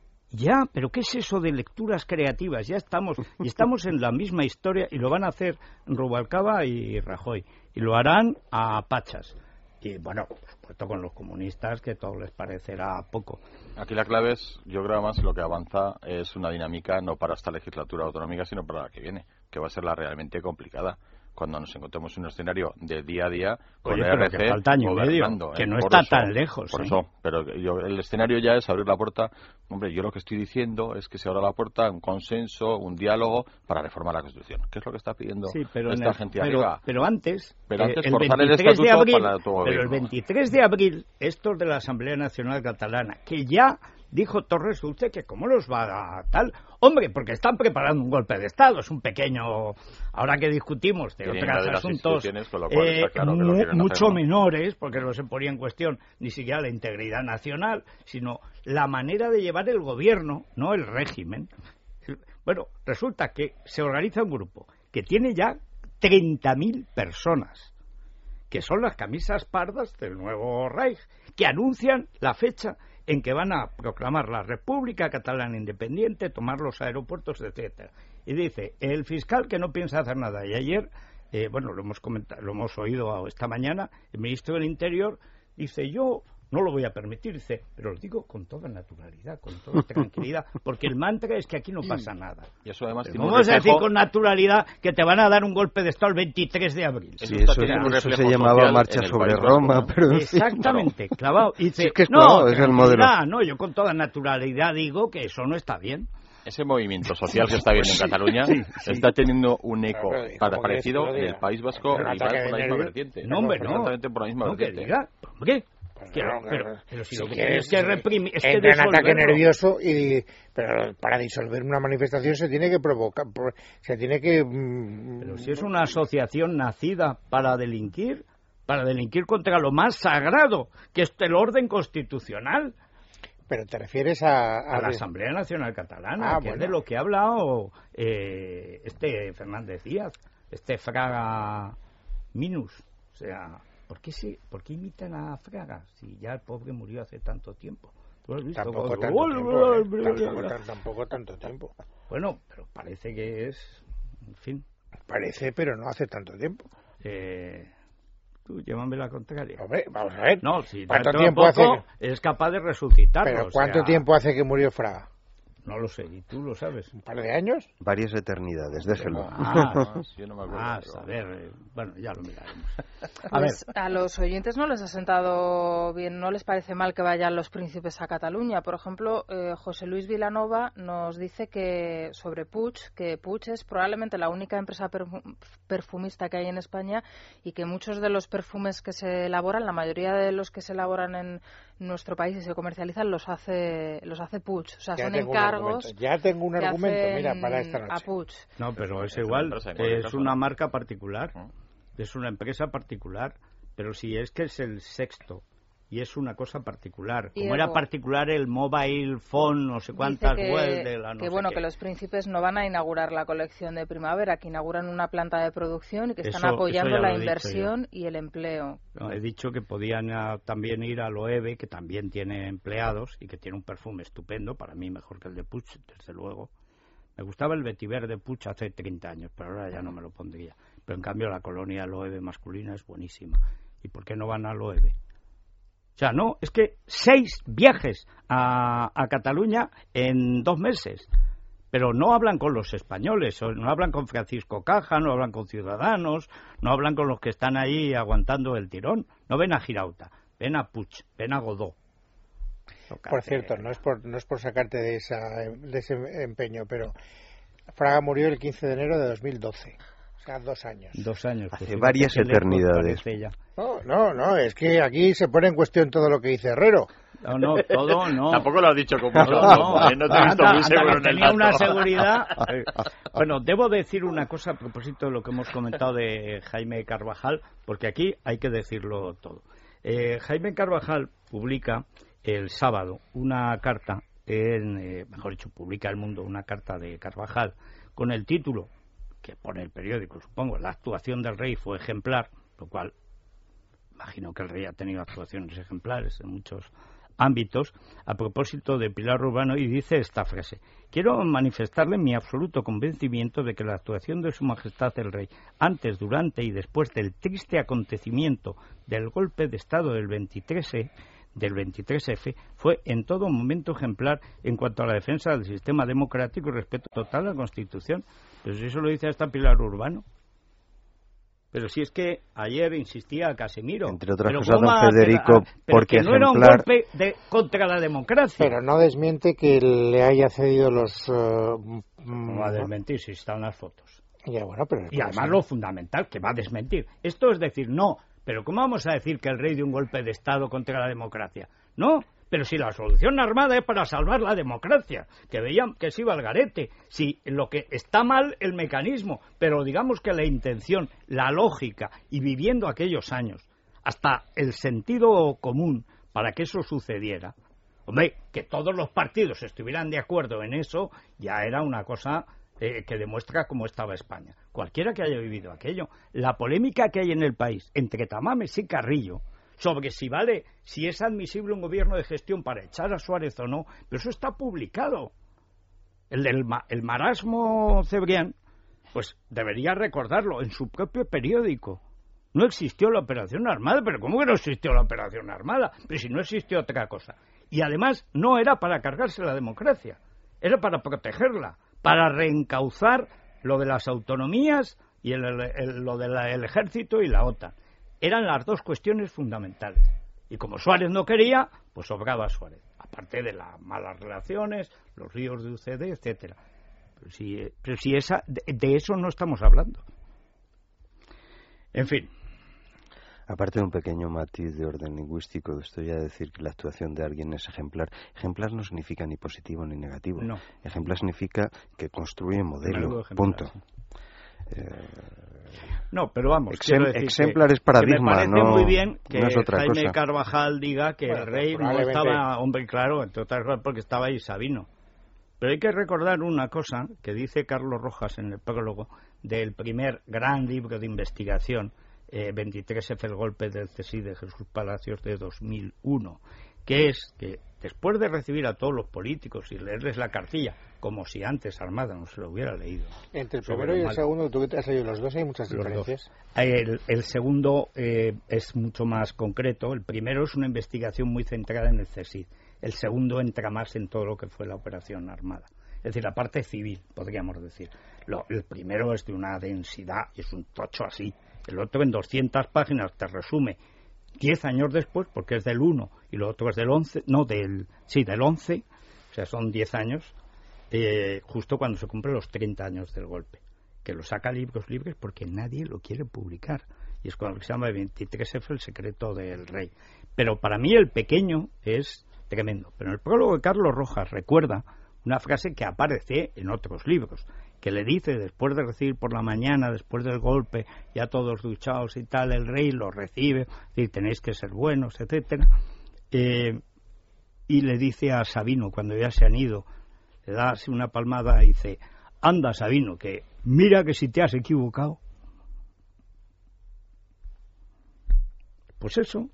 ya. ¿Pero qué es eso de lecturas creativas? Ya estamos, y estamos en la misma historia, y lo van a hacer Rubalcaba y Rajoy. Y lo harán a pachas. Y bueno, por supuesto con los comunistas, que todo les parecerá poco. Aquí la clave es, yo creo más, lo que avanza es una dinámica no para esta legislatura autonómica, sino para la que viene, que va a ser la realmente complicada. Cuando nos encontremos en un escenario de día a día con Oye, el R C que falta año y medio, que no está eso, tan lejos. Por ¿eh? eso, pero yo, el escenario ya es abrir la puerta. Hombre, yo lo que estoy diciendo es que se abra la puerta, un consenso, un diálogo para reformar la Constitución. ¿Qué es lo que está pidiendo sí, pero esta el, gente pero, arriba? Pero antes, pero antes eh, el forzar el veintitrés estatuto de abril, para todo pero el veintitrés de abril, estos de la Asamblea Nacional Catalana, que ya dijo Torres Dulce que cómo los va a tal... Hombre, porque están preparando un golpe de Estado, es un pequeño... Ahora que discutimos de otros asuntos eh, claro mu mucho hacer, ¿no? menores, porque no se ponía en cuestión ni siquiera la integridad nacional, sino la manera de llevar el gobierno, no el régimen. Bueno, resulta que se organiza un grupo que tiene ya treinta mil personas, que son las camisas pardas del nuevo Reich, que anuncian la fecha en que van a proclamar la República Catalana Independiente, tomar los aeropuertos, etcétera. Y dice, el fiscal que no piensa hacer nada. Y ayer, eh, bueno, lo hemos comentado, lo hemos oído esta mañana, el ministro del Interior dice, yo no lo voy a permitir, dice, pero lo digo con toda naturalidad, con toda tranquilidad, porque el mantra es que aquí no pasa nada. Y eso además tiene ¿Cómo vas a decir con naturalidad que te van a dar un golpe de Estado el veintitrés de abril? Sí, eso, eso, eso se llamaba marcha sobre Roma, ¿no? Pero exactamente, clavado. Y dice, sí, es que es no, clavado, es el modelo. No, yo con toda naturalidad digo que eso no está bien. Ese movimiento social que está habiendo en Cataluña sí, sí. está teniendo un eco claro, parecido en el País Vasco y va por la misma vertiente. No, hombre, no. Exactamente por la misma no, vertiente. Que diga, ¿qué? Pero, pero, pero si, si lo que quieres es que reprimir, es que entra en ataque nervioso y pero para disolver una manifestación se tiene que provocar, se tiene que. Pero si es una asociación nacida para delinquir, para delinquir contra lo más sagrado, que es el orden constitucional. Pero te refieres a a, a la Asamblea Nacional Catalana, ah, que bueno. es de lo que ha hablado eh, este Fernández Díaz, este Fraga Minus, o sea. ¿Por qué, sí, ¿Por qué imitan a Fraga si ya el pobre murió hace tanto tiempo? ¿Tú has visto? Tampoco, tanto tiempo, eh. tampoco, tampoco tanto tiempo. Bueno, pero parece que es... En fin. Parece, pero no hace tanto tiempo. Eh, tú, llévame la contraria. Hombre, vamos a ver. No, si ¿Cuánto tiempo hace que... es capaz de resucitarlo? ¿Pero cuánto o sea... tiempo hace que murió Fraga? No lo sé, ¿y tú lo sabes? ¿Un par de años? Varias eternidades, déjelo. Ah, no, yo no me acuerdo. Ah, a ver, eh, bueno, ya lo miraremos. A, pues ver. A los oyentes no les ha sentado bien, no les parece mal que vayan los príncipes a Cataluña. Por ejemplo, eh, José Luis Vilanova nos dice que sobre Puig, que Puig es probablemente la única empresa perfumista que hay en España y que muchos de los perfumes que se elaboran, la mayoría de los que se elaboran en nuestro país y se comercializan, los hace los hace Puig. O sea, ya son encargos. Ya tengo un argumento, mira, para esta noche. A Puig. No, pero es igual, es una marca particular, es una empresa particular, pero si es que es el sexto y es una cosa particular, como Diego, era particular el mobile phone, no sé cuántas que, web de la no que sé bueno, qué. Que los príncipes no van a inaugurar la colección de primavera, que inauguran una planta de producción y que están eso, apoyando eso la inversión y el empleo. No, he dicho que podían uh, también ir a Loewe, que también tiene empleados y que tiene un perfume estupendo, para mí mejor que el de Puig, desde luego. Me gustaba el vetiver de Puig hace treinta años, pero ahora ya no me lo pondría. Pero en cambio la colonia Loewe masculina es buenísima. ¿Y por qué no van a Loewe? O sea, no, es que seis viajes a, a Cataluña en dos meses. Pero no hablan con los españoles, no hablan con Francisco Caja, no hablan con Ciudadanos, no hablan con los que están ahí aguantando el tirón. No ven a Girauta, ven a Puig, ven a Godó. Por cierto, no es por, no es por sacarte de, esa, de ese empeño, pero Fraga murió el quince de enero de dos mil doce. O sea, dos años. Dos años. Hace pues varias eternidades. No, no, no, es que aquí se pone en cuestión todo lo que dice Herrero. No, no, todo no. Tampoco lo has dicho con mucho no, ¿eh? No te he visto anda, muy seguro en el tenía dato. Una seguridad. Bueno, debo decir una cosa a propósito de lo que hemos comentado de Jaime Carvajal, porque aquí hay que decirlo todo. Eh, Jaime Carvajal publica el sábado una carta, en, eh, mejor dicho, publica El Mundo una carta de Carvajal con el título que pone el periódico, supongo, la actuación del rey fue ejemplar, lo cual imagino que el rey ha tenido actuaciones ejemplares en muchos ámbitos, a propósito de Pilar Urbano, y dice esta frase: quiero manifestarle mi absoluto convencimiento de que la actuación de Su Majestad el Rey antes, durante y después del triste acontecimiento del golpe de Estado del veintitrés E del veintitrés F fue en todo momento ejemplar en cuanto a la defensa del sistema democrático y respeto total a la Constitución. Pero si eso lo dice hasta Pilar Urbano. Pero si es que ayer insistía Casimiro. Entre otras cosas, don Federico, a, porque no ejemplar... era un golpe de, contra la democracia. Pero no desmiente que le haya cedido los... Uh, no va a desmentir si están las fotos. Ya, bueno, pero y además lo fundamental, que va a desmentir. Esto es decir, no, pero ¿cómo vamos a decir que el rey dio un golpe de Estado contra la democracia? No, pero si la solución armada es para salvar la democracia, que veían que se iba al garete, si lo que está mal el mecanismo, pero digamos que la intención, la lógica, y viviendo aquellos años, hasta el sentido común para que eso sucediera, hombre, que todos los partidos estuvieran de acuerdo en eso, ya era una cosa eh, que demuestra cómo estaba España. Cualquiera que haya vivido aquello, la polémica que hay en el país entre Tamames y Carrillo, sobre si vale, si es admisible un gobierno de gestión para echar a Suárez o no, pero eso está publicado. El del el marasmo Cebrián, pues debería recordarlo en su propio periódico. No existió la operación armada, pero ¿cómo que no existió la operación armada? Pero si no existió otra cosa. Y además no era para cargarse la democracia, era para protegerla, para reencauzar lo de las autonomías y el, el, el, lo del ejército y la OTAN. Eran las dos cuestiones fundamentales. Y como Suárez no quería, pues sobraba Suárez. aparte de las malas relaciones, los ríos de U C D, etcétera. Pero si, pero si esa, de, de eso no estamos hablando. En fin. Aparte de un pequeño matiz de orden lingüístico, estoy a decir que la actuación de alguien es ejemplar. Ejemplar no significa ni positivo ni negativo. No. Ejemplar significa que construye modelo, ejemplar, punto. Sí. Eh, no, pero vamos, Exem, ejemplar es paradigma, que me parece no, muy bien que no es otra Jaime cosa. Carvajal diga que bueno, el rey no estaba, hombre, claro, entre otras cosas porque estaba ahí Sabino. Pero hay que recordar una cosa que dice Carlos Rojas en el prólogo del primer gran libro de investigación, eh, veintitrés F, el golpe del C S I de Jesús Palacios de dos mil uno, que es que después de recibir a todos los políticos y leerles la cartilla, como si antes Armada no se lo hubiera leído. Entre el primero y el mal. segundo, tú que te has leído los dos, hay muchas los diferencias. El, el segundo eh, es mucho más concreto. El primero es una investigación muy centrada en el C S I. El segundo entra más en todo lo que fue la operación Armada. Es decir, la parte civil, podríamos decir. Lo, el primero es de una densidad, y es un tocho así. El otro en doscientas páginas te resume diez años después, porque es del uno, y lo otro es del once, no, del, sí, del once, o sea, son diez años, eh, justo cuando se cumplen los treinta años del golpe, que lo saca libros libres porque nadie lo quiere publicar, y es cuando se llama veintitrés F, el secreto del rey. Pero para mí el pequeño es tremendo. Pero en el prólogo de Carlos Rojas recuerda una frase que aparece en otros libros, que le dice, después de recibir por la mañana, después del golpe, ya todos duchados y tal, el rey los recibe, y tenéis que ser buenos, etcétera, eh, y le dice a Sabino, cuando ya se han ido, le da así una palmada y dice, anda Sabino, que mira que si te has equivocado. Pues eso.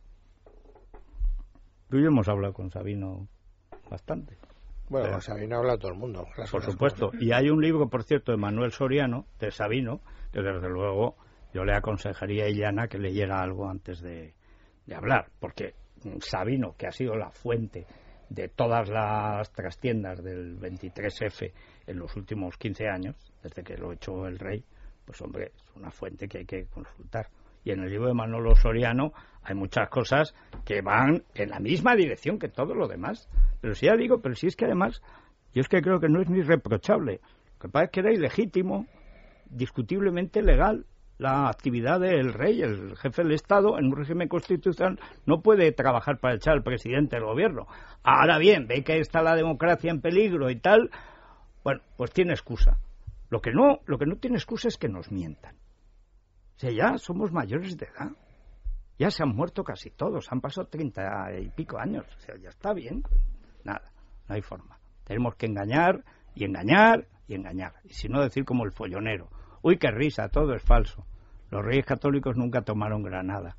Tú y yo hemos hablado con Sabino bastante. Bueno, pero, Sabino habla a todo el mundo. Por supuesto. Y hay un libro, por cierto, de Manuel Soriano, de Sabino, que desde luego yo le aconsejaría a Illana que leyera algo antes de, de hablar, porque Sabino, que ha sido la fuente de todas las trastiendas del veintitrés F en los últimos quince años, desde que lo echó el rey, pues hombre, es una fuente que hay que consultar. Y en el libro de Manolo Soriano hay muchas cosas que van en la misma dirección que todo lo demás. Pero si ya digo, pero si es que además, yo es que creo que no es ni reprochable. Lo que pasa es que era ilegítimo, discutiblemente legal, la actividad del rey, el jefe del Estado, en un régimen constitucional, no puede trabajar para echar al presidente del gobierno. Ahora bien, ve que está la democracia en peligro y tal, bueno, pues tiene excusa. Lo que no, lo que no tiene excusa es que nos mientan. O sea, ya somos mayores de edad. Ya se han muerto casi todos. Han pasado treinta y pico años. O sea, ya está bien. Nada, no hay forma. Tenemos que engañar y engañar y engañar. Y si no, decir como el follonero. Uy, qué risa, todo es falso. Los reyes católicos nunca tomaron Granada.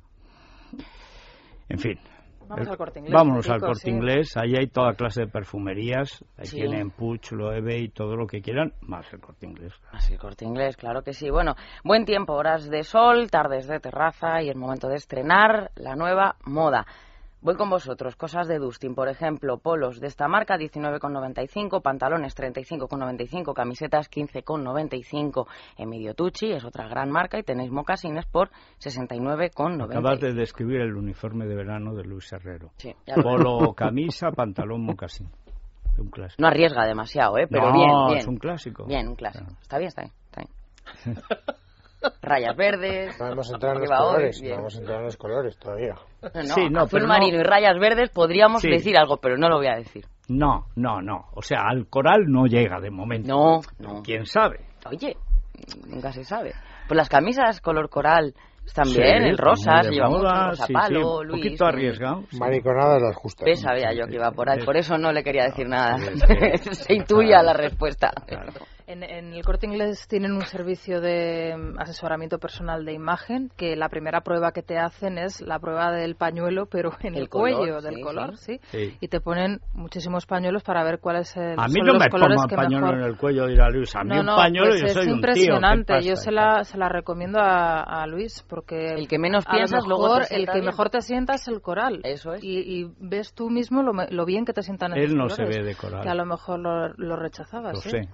En fin. Vamos al Corte Inglés. Vámonos al Pico, Corte sí. Inglés. Ahí hay toda clase de perfumerías. Ahí Sí. tienen Puig, Loewe y todo lo que quieran. Más el Corte Inglés. Más el Corte Inglés, claro que sí. Bueno, buen tiempo, horas de sol, tardes de terraza y el momento de estrenar la nueva moda. Voy con vosotros. Cosas de Dustin, por ejemplo, polos de esta marca diecinueve con noventa y cinco, pantalones treinta y cinco con noventa y cinco, camisetas quince con noventa y cinco. Emilio Tucci es otra gran marca y tenéis mocasines por sesenta y nueve con noventa. Acabas de describir el uniforme de verano de Luis Herrero. Sí, ya lo- Polo, camisa, pantalón, mocasín. Un clásico. No arriesga demasiado, ¿eh? Pero No, bien, bien. es un clásico. Bien, un clásico. Está bien, está bien. Está bien. Rayas verdes. No hemos entrado en los lleva hoy, colores, bien. no hemos entrado en los colores todavía. No, no, Sí, no, azul pero marino no- y rayas verdes podríamos Sí. decir algo, pero no lo voy a decir. No, no, no. O sea, al coral no llega de momento. No, no. ¿Quién sabe? Oye, nunca se sabe. Pues las camisas color coral están Sí, bien, el rosa, muy se de lleva mucho, moda, rosa sí, palo, sí, un Luis. poquito arriesgado. sí. Mariconada de las justas. Ves, sabía yo que iba por ahí, sí. por eso no le quería decir nada. sí, sí. Se intuía la respuesta. En, en el Corte Inglés tienen un servicio de mm, asesoramiento personal de imagen, que la primera prueba que te hacen es la prueba del pañuelo, pero en el, El color, cuello sí, del sí. color, ¿sí? Sí. Y te ponen muchísimos pañuelos para ver cuál es el A mí son no los me colores pongan que pañuelo mejor. en el cuello, dirá Luis. A mí No, un no, pañuelo, pues yo es soy un tío. ¿qué impresionante. pasa? Yo se la, se la recomiendo a, a Luis, porque El que menos a lo piensas, luego mejor te el sienta que bien. mejor te sienta es el coral. Eso es. Y, y ves tú mismo lo, me- lo bien que te sientan esos Él no se colores, ve de coral. que a lo mejor lo, lo rechazabas. Lo ¿eh? sé.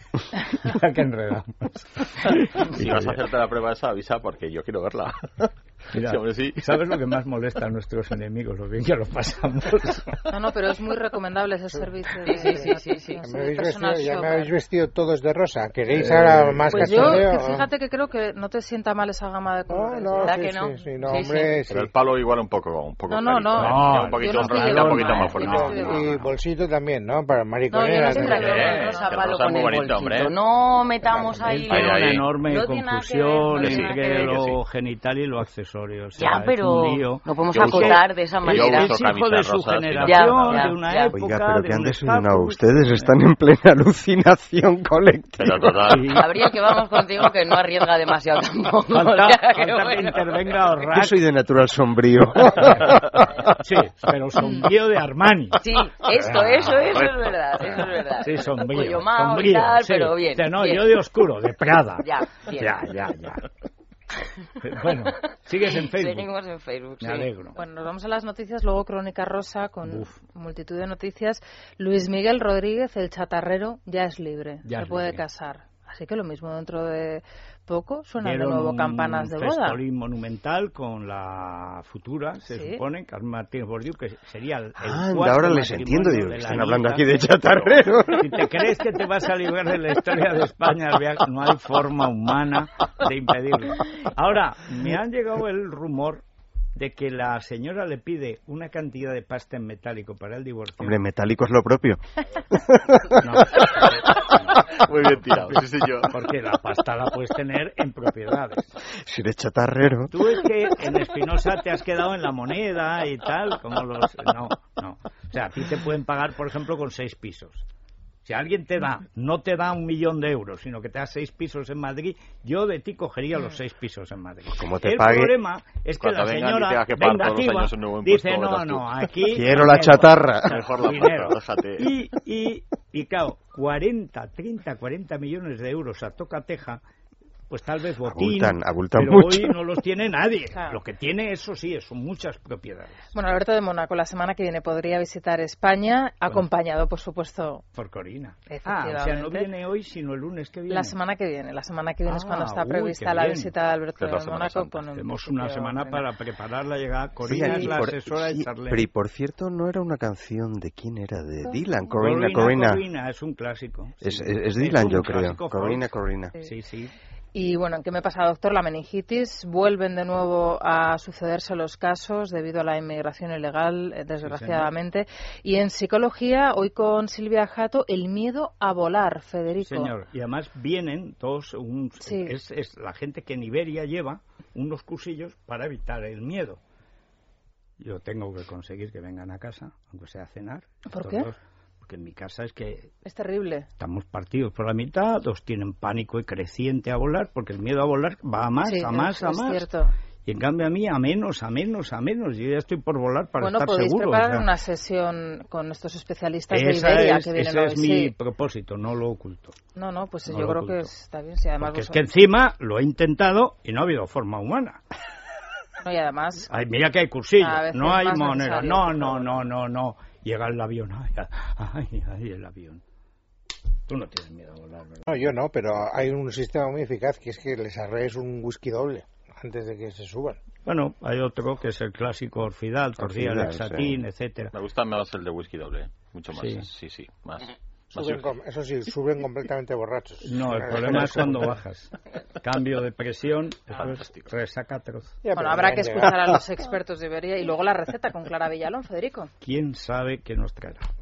Ya que enredamos. Si vas a hacerte la prueba esa, avisa porque yo quiero verla. Mira, Sí, hombre, sí. ¿sabes lo que más molesta a nuestros enemigos? Lo bien que lo pasamos. No, no, pero es muy recomendable ese servicio. De, Sí, sí, sí, sí. Ya sí, me habéis personal vestido, ya me shopper. habéis vestido todos de rosa. ¿Queréis ahora más Pues yo, cachondeo? que fíjate que creo que no te sienta mal esa gama de colores. no, ¿verdad sí, que no? sí, sí, no, Sí, hombre, Pero sí. el palo igual un poco, un poco No, no, clarito, no. ¿eh? No, un poquito, yo no un estoy de rosita, un broma, poquito ¿eh? más fuerte. Yo no estoy de Y bolsito también, ¿no? Para No, yo mariconera. no estoy de también. broma, Eh, rosa que palo rosa con muy el bonito, bolsito. hombre. No metamos ahí... Hay Ahí, una ahí. enorme No tiene nada que ver, confusión no tiene nada que entre ver. lo genital y lo accesorio. O sea, Ya, es pero un lío. no podemos Yo uso- acotar de esa es- manera. Es hijo de su rosas, generación, Ya, ya, de una ya. época, Oiga, pero de que han un desayunado. estatus. Ustedes están en plena alucinación colectiva. Pero total. Gabriel, que vamos contigo, que no arriesga demasiado tampoco. Falta, O sea, que falta que bueno. intervenga Yo Orrac. soy de natural sombrío. Sí, pero sombrío de Armani. Sí, esto, eso, eso es verdad, eso es verdad. Sí, sombrío. Cuello mao y sombrío, tal, sí. pero bien. No, bien. yo de oscuro, de Prada. Ya, bien. Ya, ya, ya. Bueno, sigues en Facebook. Seguimos en Facebook, Me sí. alegro. Bueno, nos vamos a las noticias, luego Crónica Rosa con multitud de noticias. Luis Miguel Rodríguez, el chatarrero, ya es libre, Ya se es puede libre. casar. Así que lo mismo dentro de poco suenan de Dieron nuevo un campanas de boda. festolín monumental con la futura, se Sí. supone, Carmen Martínez Bordiú, que sería el, el Anda, cuarto ahora les matrimonio entiendo, digo, de la están hablando niña. aquí de chatarrero. Si te crees que te vas a librar de la historia de España, no hay forma humana de impedirlo. Ahora, me han llegado el rumor de que la señora le pide una cantidad de pasta en metálico para el divorcio. Hombre, metálico es lo propio. No. Muy bien tirado, sí, señor. Porque la pasta la puedes tener en propiedades. Si eres chatarrero. Tú es que en Espinosa te has quedado en la moneda y tal, como los... No, no. O sea, a ti te pueden pagar, por ejemplo, con seis pisos. Si alguien te da, no te da un millón de euros, sino que te da seis pisos en Madrid, yo de ti cogería los seis pisos en Madrid. Como te el pague- problema es que Cuando la vengan y señora tengas que pagar todos los vengativa años un nuevo dice, impuesto, no, verás tú. no, aquí... Quiero la dinero, chatarra. Mejor la dinero. pasta, déjate. Y, y, y claro, cuarenta, treinta, cuarenta millones de euros a toca-teja, pues tal vez botín, Abultan, abultan pero mucho. hoy no los tiene nadie. Claro. Lo que tiene, eso sí, son muchas propiedades. Bueno, Alberto de Mónaco la semana que viene podría visitar España, acompañado, por supuesto, Por Corina. Ah, efectivamente. o sea, no viene hoy, sino el lunes que viene. La semana que viene, la semana que viene es Ah, cuando está uy, prevista qué la bien. visita de Alberto Es la de Semana Mónaco. Santa. Con un Tenemos una principio, semana venga. para preparar la llegada. Corina Sí, es la por- asesora de sí, Charlene. pero y por cierto, no era una canción de quién era, de Dylan, Corina, Corina, Corina. Corina, es un clásico. Es, Sí. es, es Dylan, un yo creo. clásico Corina, folk. Corina. Sí, sí. Y bueno, ¿en qué me pasa, doctor? La meningitis. Vuelven de nuevo a sucederse los casos debido a la inmigración ilegal, eh, desgraciadamente. Y en psicología, hoy con Silvia Jato, el miedo a volar, Federico. Señor, y además vienen todos, un, Sí. es, es la gente que en Iberia lleva unos cursillos para evitar el miedo. Yo tengo que conseguir que vengan a casa, aunque sea a cenar. ¿Por estos qué? dos, porque en mi casa es que Es terrible. estamos partidos por la mitad, dos tienen pánico y creciente a volar, porque el miedo a volar va a más, Sí, a más, es- a es más. cierto. Y en cambio a mí a menos, a menos, a menos. Yo ya estoy por volar para Bueno, estar podéis seguro. o preparar sea. una sesión con nuestros especialistas de Esa Iberia es, que vienen ese hoy. es mi Sí. propósito, no lo oculto. No, no, pues No yo lo creo que oculto. está bien. Si además Porque es vos- que encima lo he intentado y no ha habido forma humana. no, y además Ay, mira que hay cursillos, A veces no hay más manera. necesario, No, por no, favor. no, no, no. Llega el avión, ay, ay, ay, el avión. Tú no tienes miedo a volar, ¿verdad? No, yo no, pero hay un sistema muy eficaz que es que les arrees un whisky doble antes de que se suban. Bueno, hay otro que es el clásico Orfidal, Torría, Orfidal, Lexatín, sí. etcétera. Me gusta más el de whisky doble, ¿eh? Mucho más. Sí. Sí, sí, más. más Suben com- eso sí, suben completamente borrachos. No, el problema es cuando bajas. Cambio de presión, después resaca atroz. Ya, bueno, pero habrá me que han escuchar llegado. a los expertos de Iberia y luego la receta con Clara Villalón, Federico. ¿Quién sabe qué nos traerá?